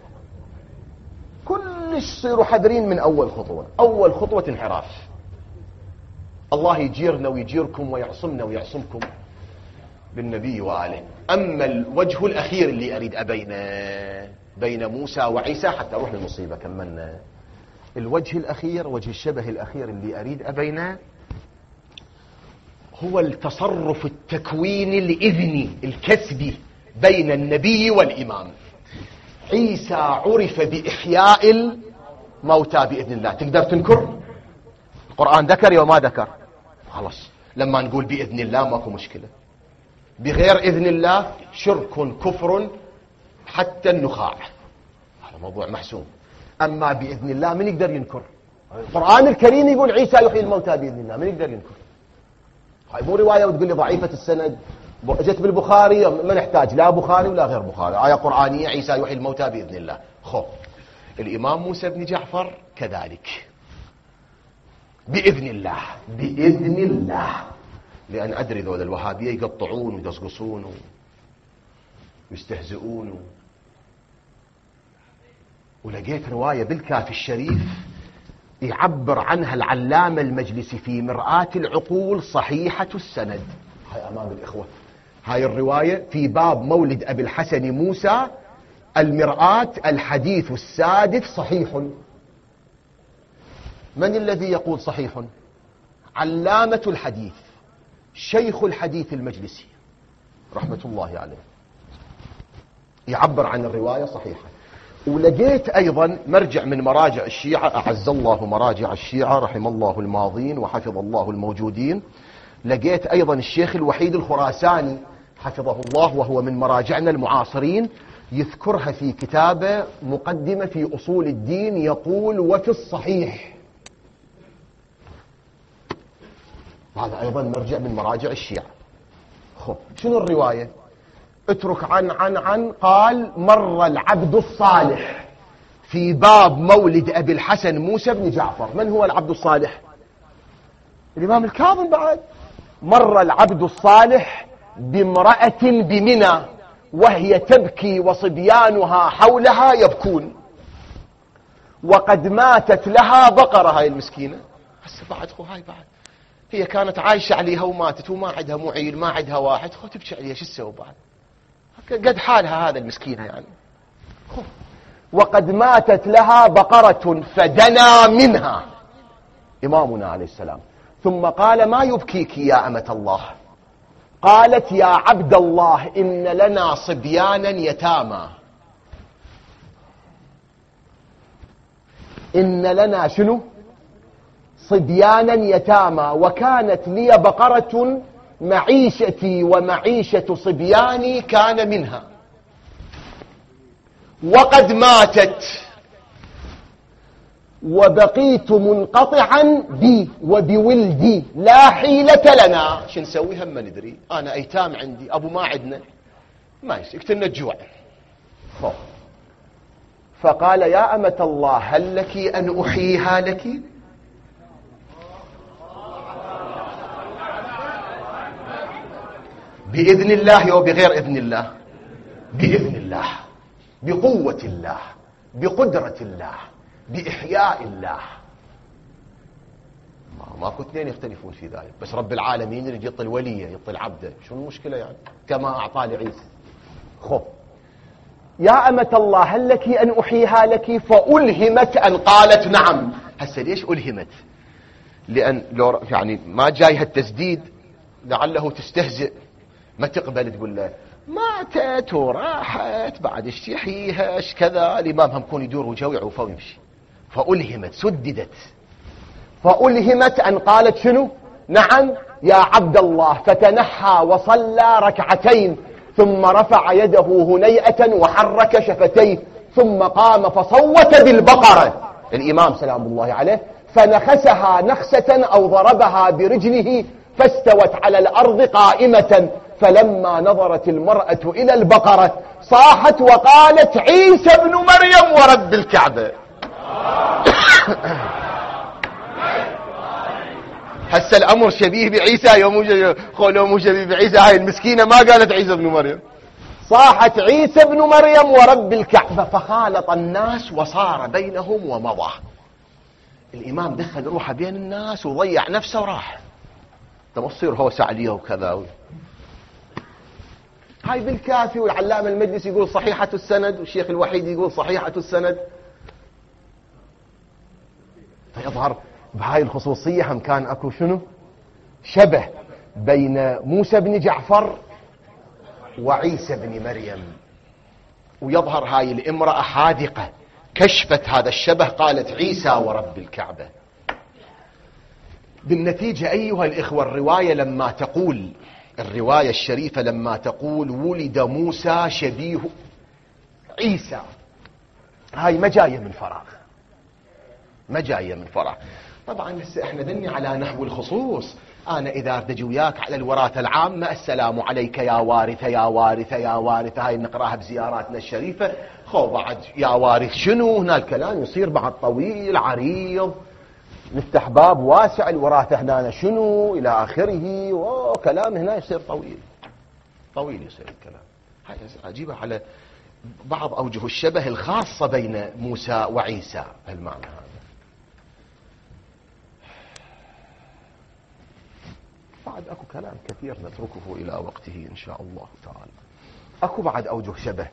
كلش صيروا حذرين من أول خطوة. أول خطوة انحراف. الله يجيرنا ويجيركم ويعصمنا ويعصمكم بالنبي وآله. أما الوجه الأخير اللي أريد أبينه بين موسى وعيسى حتى أروح للمصيبة كملنا. الوجه الأخير، وجه الشبه الأخير اللي أريد أبينه هو التصرف التكويني الإذني الكسبي بين النبي والإمام. عيسى عرف بإحياء الموتى بإذن الله. تقدر تنكر؟ القرآن ذكر يا ما ذكر؟ خلاص لما نقول بإذن الله ماكو مشكلة. بغير إذن الله شرك كفر حتى النخاع، هذا موضوع محسوم. أما بإذن الله من يقدر ينكر؟ القرآن الكريم يقول عيسى يحيي الموتى بإذن الله، من يقدر ينكر؟ هاي مو رواية وتقول لي ضعيفة السند، جت بالبخاري، ما نحتاج لا بخاري ولا غير بخاري، آية قرآنية عيسى يحيي الموتى بإذن الله. خو الإمام موسى بن جعفر كذلك بإذن الله، بإذن الله. لأن أدري ذول الوهابية يقطعون ويدصقصون ويستهزئون و... ولقيت رواية بالكافي الشريف يعبر عنها العلامة المجلسي في مرآة العقول صحيحة السند. هاي أمام الإخوة، هاي الرواية في باب مولد أبي الحسن موسى المرآة الحديث السادس صحيح. من الذي يقول صحيح؟ علامة الحديث شيخ الحديث المجلسي رحمة الله عليه يعبر عن الرواية صحيحة. ولقيت أيضا مرجع من مراجع الشيعة، أعز الله مراجع الشيعة رحم الله الماضين وحفظ الله الموجودين. لقيت أيضا الشيخ الوحيد الخراساني حفظه الله وهو من مراجعنا المعاصرين يذكرها في كتابه مقدمة في أصول الدين، يقول وفي الصحيح. هذا أيضا مرجع من مراجع الشيعة. خب شنو الرواية؟ اترك عن عن عن قال مر العبد الصالح في باب مولد أبي الحسن موسى بن جعفر. من هو العبد الصالح؟ الإمام الكاظم. بعد مر العبد الصالح بامرأة بمنى وهي تبكي وصبيانها حولها يبكون، وقد ماتت لها بقرة. هاي المسكينة هسه بعد خو هاي بعد هي كانت عايشة عليها وماتت وما عندها معيل ما عندها واحد، خو تبكي عليها شو تسوي بعد؟ قد حالها هذا المسكينة يعني. خو وقد ماتت لها بقرة فدنا منها إمامنا عليه السلام ثم قال ما يبكيك يا أمة الله؟ قالت يا عبد الله إن لنا صبيانا يتامى. إن لنا شنو؟ صبيانا يتامى، وكانت لي بقرة معيشتي ومعيشة صبياني كان منها، وقد ماتت وبقيت منقطعا بي وبولدي لا حيلة لنا. شو نسوي؟ هم ما ندري. أنا أيتام عندي، أبو ما عندنا، ما يقتلنا الجوع. فقال يا أمة الله هل لك أن أحييها لك؟ بإذن الله وبغير إذن الله؟ بإذن الله، بقوة الله، بقدرة الله، بإحياء الله. ماكو اثنين يختلفون في ذلك، بس رب العالمين يريد يعطي الولية يعطي العبد. شو المشكلة يعني؟ كما أعطى لعيسى. خب يا أمة الله هل لك أن أحييها لك؟ فألهمت أن قالت نعم. هسه ليش ألهمت؟ لأن لو يعني ما جاي هالتسديد لعله تستهزئ ما تقبل، تقول له ماتت وراحت بعد ايش يحييها ايش كذا. الإمام هم كون يدور وجهه ويعوفه ويمشي. فألهمت سددت، فألهمت أن قالت شنو؟ نعم يا عبد الله. فتنحى وصلى ركعتين ثم رفع يده هنيئة وحرك شفتيه ثم قام فصوت بالبقرة الإمام سلام الله عليه، فنخسها نخسة أو ضربها برجله فاستوت على الأرض قائمة. فلما نظرت المرأة إلى البقرة صاحت وقالت عيسى ابن مريم ورب الكعبة. هسه الأمر شبيه بعيسى يوم مو شبيه بعيسى. هاي المسكينة ما قالت عيسى ابن مريم، صاحت عيسى ابن مريم ورب الكعبة. فخالط الناس وصار بينهم ومضى. الإمام دخل روحه بين الناس وضيع نفسه وراح. طب تصير هوسة عليه وكذا. هاي بالكافي، والعلامة المجلس يقول صحيحة السند، والشيخ الوحيد يقول صحيحة السند. فيظهر بهاي الخصوصية هم كان اكو شنو؟ شبه بين موسى بن جعفر وعيسى بن مريم. ويظهر هاي الامرأة حاذقة كشفت هذا الشبه، قالت عيسى ورب الكعبة. بالنتيجة أيها الإخوة الرواية لما تقول الرواية الشريفة لما تقول ولد موسى شبيه عيسى، هاي ما جاية من فراغ، ما جاية من فراغ. طبعا هسه احنا ذني على نحو الخصوص. انا اذا ارتجي وياك على الوراثة العامة السلام عليك يا وارث يا وارث يا وارث، هاي نقراها بزياراتنا الشريفة. خو بعد يا وارث شنو؟ هنا الكلام يصير بعد طويل عريض، نفتح باب واسع الوراثة هنا شنو إلى آخره، وكلام هنا يصير طويل طويل يصير الكلام. هاي أجيبها على بعض أوجه الشبه الخاصة بين موسى وعيسى هالمعنى هذا. بعد أكو كلام كثير نتركه إلى وقته إن شاء الله تعالى. أكو بعد أوجه شبه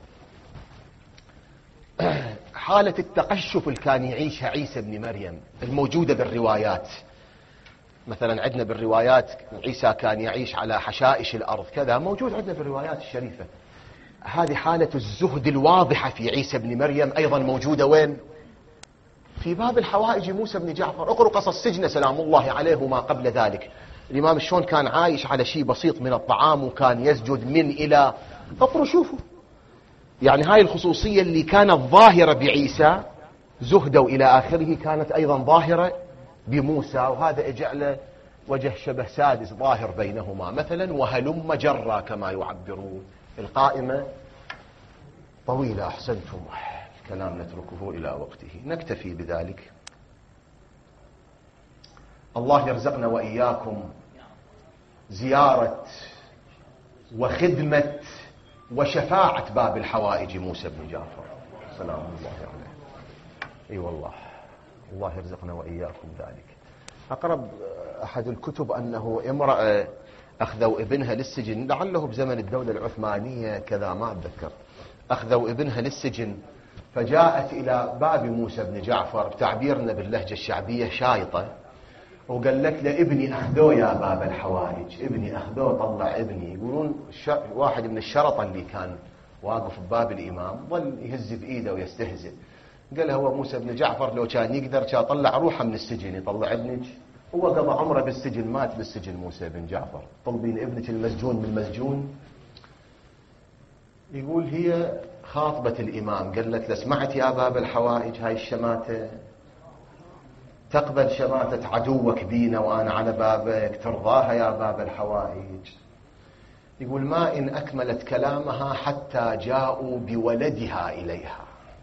حالة التقشف اللي كان يعيشها عيسى بن مريم الموجودة بالروايات. مثلا عندنا بالروايات عيسى كان يعيش على حشائش الأرض كذا، موجود عندنا بالروايات الشريفة. هذه حالة الزهد الواضحة في عيسى بن مريم أيضا موجودة وين؟ في باب الحوائج موسى بن جعفر. اقرأوا قصص سجن سلام الله عليه وما قبل ذلك. الإمام شلون كان عايش على شيء بسيط من الطعام وكان يسجد من إلى. اقرأوا شوفوا يعني هاي الخصوصية اللي كانت ظاهرة بعيسى زهده إلى آخره كانت أيضا ظاهرة بموسى، وهذا اجعل وجه شبه سادس ظاهر بينهما مثلا. وهلم جرا كما يعبرون. القائمة طويلة أحسنتم، الكلام نتركه إلى وقته، نكتفي بذلك. الله يرزقنا وإياكم زيارة وخدمة وشفاعة باب الحوائج موسى بن جعفر سلام الله عليه. اي والله الله يرزقنا وإياكم ذلك. أقرب أحد الكتب أنه امرأة أخذوا ابنها للسجن، لعله بزمن الدولة العثمانية كذا ما أتذكر، أخذوا ابنها للسجن فجاءت إلى باب موسى بن جعفر بتعبيرنا باللهجة الشعبية شايطة، وقالت له ابني أخذوه يا باب الحوائج، ابني أخذوه طلع ابني. يقولون واحد من الشرطة اللي كان واقف بباب الإمام ظل يهز بإيده ويستهزئ، قال هو موسى بن جعفر لو كان يقدر كان طلع روحه من السجن يطلع ابنك. هو قضى عمره بالسجن، مات بالسجن موسى بن جعفر، طلبين ابنك المسجون من المسجون. يقول هي خاطبة الإمام قالت له سمعت يا باب الحوائج هاي الشماتة، تقبل شماتة عدوك بينا وأنا على بابك، ترضاها يا باب الحوائج؟ يقول ما إن أكملت كلامها حتى جاءوا بولدها إليها.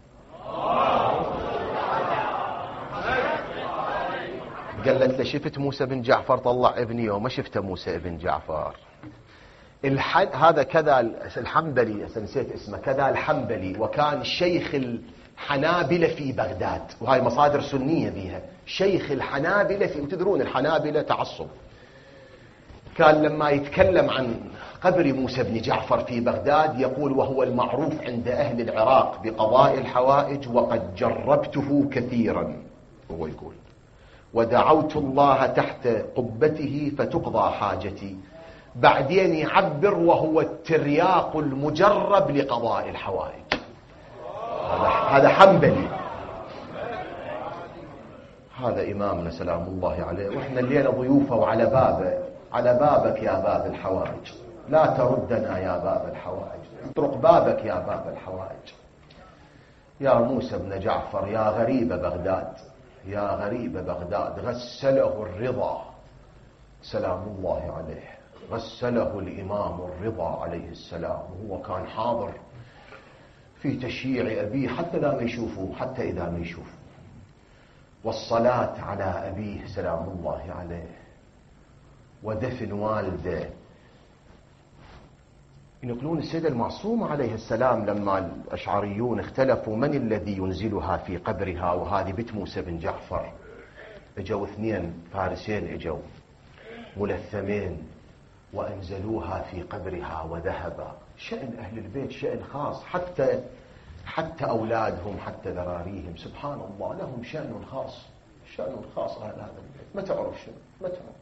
قالت له شفت موسى بن جعفر طلع ابني وما شفت موسى بن جعفر. الحد هذا كذا الحنبلي، نسيت اسمه، كذا الحنبلي، وكان شيخ الحنابلة في بغداد، وهاي مصادر سنية بيها، شيخ الحنابلة في، وتدرون الحنابلة تعصب. كان لما يتكلم عن قبر موسى بن جعفر في بغداد يقول وهو المعروف عند أهل العراق بقضاء الحوائج وقد جربته كثيرا. هو يقول ودعوت الله تحت قبته فتقضى حاجتي. بعدين يعبر وهو الترياق المجرب لقضاء الحوائج. هذا حنبلي، هذا إمامنا سلام الله عليه، وإحنا الليلة ضيوفه وعلى بابه، على بابك يا باب الحوائج، لا تردنا يا باب الحوائج، اطرق بابك يا باب الحوائج. يا موسى بن جعفر يا غريب بغداد، يا غريب بغداد، غسله الرضا سلام الله عليه، غسله الإمام الرضا عليه السلام، وهو كان حاضر في تشييع أبيه حتى لا ما يشوفوه، حتى إذا ما يشوفوه، والصلاة على أبيه سلام الله عليه، ودفن والده. ينقلون السيدة المعصومة عليه السلام لما الأشعريون اختلفوا من الذي ينزلها في قبرها، وهذه بنت موسى بن جعفر، اجوا اثنين فارسين اجوا ملثمين وأنزلوها في قبرها وذهبا. شأن أهل البيت شأن خاص، حتى حتى أولادهم حتى ذراريهم سبحان الله لهم شأن خاص، شأن خاص على هذا البيت، ما تعرف شنو ما تعرف.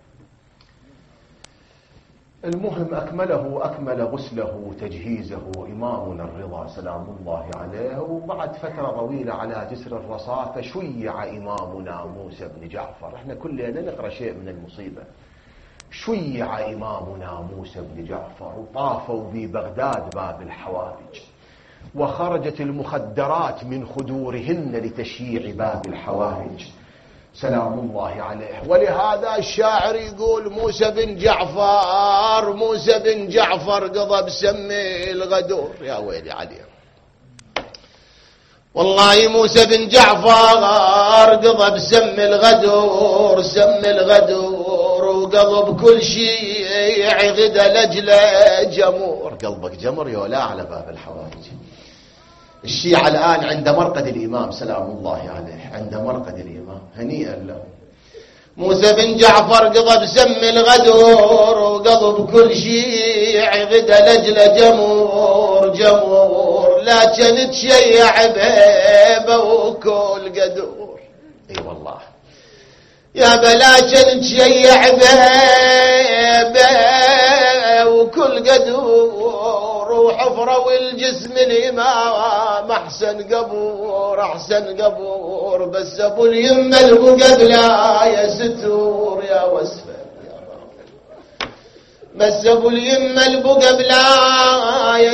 المهم أكمله أكمل غسله تجهيزه إمامنا الرضا سلام الله عليه، وبعد فترة طويلة على جسر الرصافة شيع إمامنا موسى بن جعفر. احنا كلنا نقرأ شيء من المصيبة. شيع إمامنا موسى بن جعفر وطافوا ببغداد باب الحوائج، وخرجت المخدرات من خدورهن لتشييع باب الحوائج سلام الله عليه. ولهذا الشاعر يقول موسى بن جعفر موسى بن جعفر قضى بسمي الغدور. يا ويلي عليه والله موسى بن جعفر قضى بسمي الغدور، سمي الغدور، وقلب كل شيء غدا لجله جمور. قلبك جمر يولا على باب الحوائج. الشيعة الآن عند مرقد الإمام سلام الله عليه، عند مرقد الإمام، هنيئا له. موسى بن جعفر قضى بسم الغدور، وقلب كل شيء غدا لجله جمور جمور، لكن تشيع بهيبة وكل قدور. اي أيوة والله يا بلاكن تشيع بهيبة وكل قدور، وحفرة والجسم الإمام أحسن قبور أحسن قبور، بس أبو اليمة المقبلة يا ستور يا وسفة، بس أبو اليمة المقبلة يا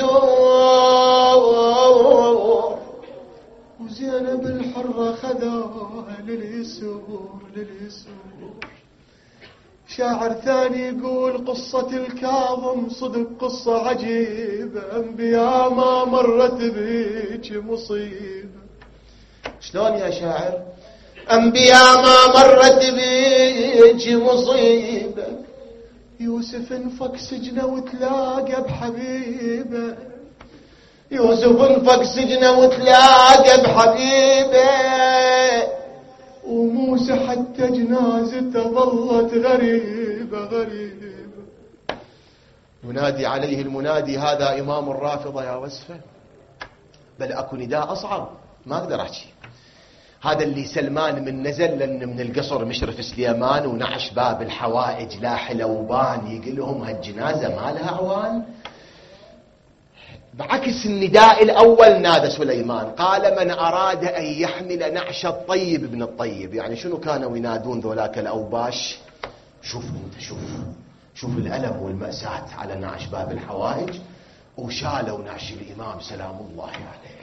ستور. وزينب الحرة خذوها لليسور لليسور. شاعر ثاني يقول قصة الكاظم صدق قصة عجيبة، أنبياء ما مرت بيك مصيبة. شلون يا شاعر؟ أنبياء ما مرت بيك مصيبة، يوسف انفك سجنه وتلاقى بحبيبه، يوسف انفك سجنه وتلاقى بحبيبه، وموسى حتى جنازته ظلت غريبة غريبة. ينادي عليه المنادي هذا إمام الرافضة يا وسفة، بل أكو نداء أصعب ما أقدر أحكي. هذا اللي سلمان من نزل لأن من القصر مشرف سليمان ونعش باب الحوائج لا حلوبان، يقلهم هالجنازة ما لها عوان. بعكس النداء الأول نادى سليمان قال من أراد أن يحمل نعش الطيب ابن الطيب. يعني شنو كانوا ينادون ذولاك الأوباش؟ شوف انت شوف شوف الألم والمأساة على نعش باب الحوائج، وشالوا نعش الإمام سلام الله عليه.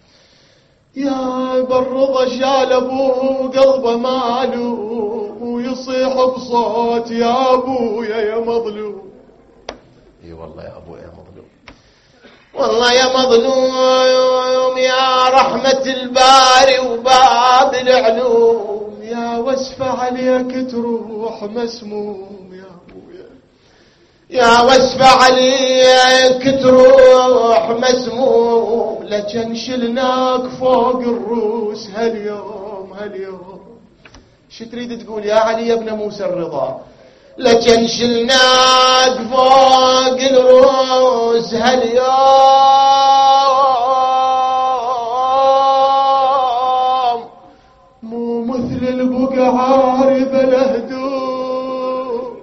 يا بالرضا شال أبوه قلبه معلوم، ويصيح بصوت يا أبويا يا مظلوم. اي والله يا أبويا يا مظلوم، والله يا مظلوم يا رحمة الباري وباب العلوم. يا وسفة عليك تروح مسموم يا أبويا، يا وسفة عليك تروح مسموم، لكن شلناك فوق الروس هاليوم هاليوم. شو تريد تقول يا علي يا ابن موسى الرضا؟ لكن شلناك فوق الروس هاليوم، مو مثل البقعار بلا هدوم،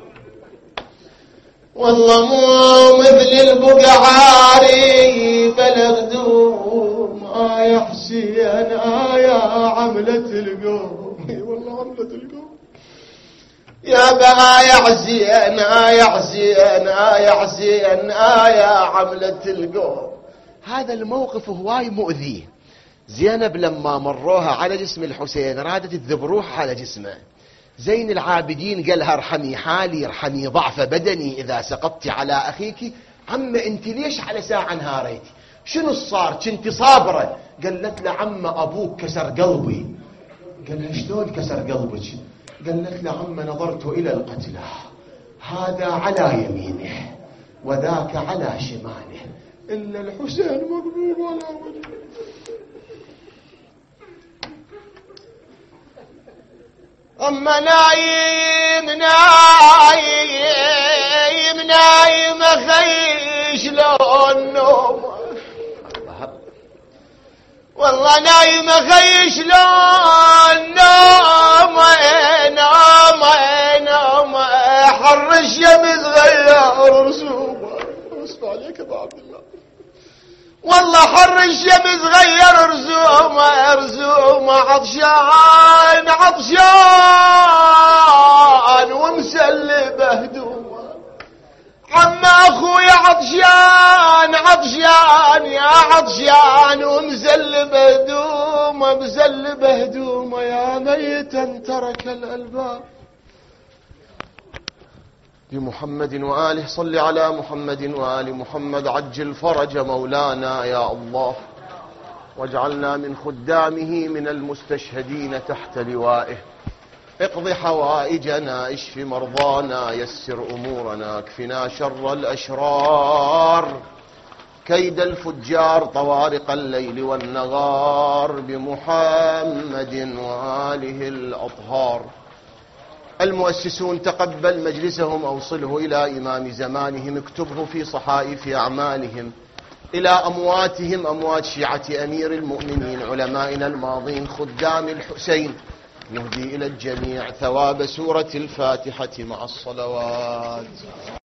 والله مو مثل البقعار بلا هدوم. آه يا حسين آه يا عملة القوم، اي والله عملة القوم. يا بها يا حسين آه يا حسين آه يا حسين آه يا عملة القوم. هذا الموقف هواي مؤذي. زينب لما مروها على جسم الحسين رادت تذبروح على جسمه. زين العابدين قالها ارحمي حالي ارحمي ضعف بدني إذا سقطت على أخيك. عم انت ليش على ساعة انهاريتي؟ شنو صار؟ كنت صابرة. قالت له عم أبوك كسر قلبي. قالها شلون كسر قلبك؟ قالت له عم نظرت إلى القتلى، هذا على يمينه وذاك على شماله، إلا الحسين مقبوب على وجهه. أما نايم نايم نايم خيش لو النوم، والله نايم خيش لو النوم، نوم نوم حر الشمس غير رسومه. اسمع عليك ابو عبد الله، والله حر الشمس غير رسومه رسومه، عطشان عطشان ومسلب هدومه. عم اخويا عطشان عطشان يا عطشان ومسلب هدومه مسلب هدومه، يا ميتا ترك الألباب. بمحمد وآله صل على محمد وآل محمد، عجل فرج مولانا يا الله، واجعلنا من خدامه من المستشهدين تحت لوائه. اقض حوائجنا اشف مرضانا يسر أمورنا اكفنا شر الأشرار كيد الفجار طوارق الليل والنغار، بمحمد وآله الأطهار. المؤسسون تقبل مجلسهم، أوصله إلى إمام زمانهم، اكتبه في صحائف أعمالهم. إلى أمواتهم أموات شيعة أمير المؤمنين علمائنا الماضين خدام الحسين، نهدي إلى الجميع ثواب سورة الفاتحة مع الصلوات.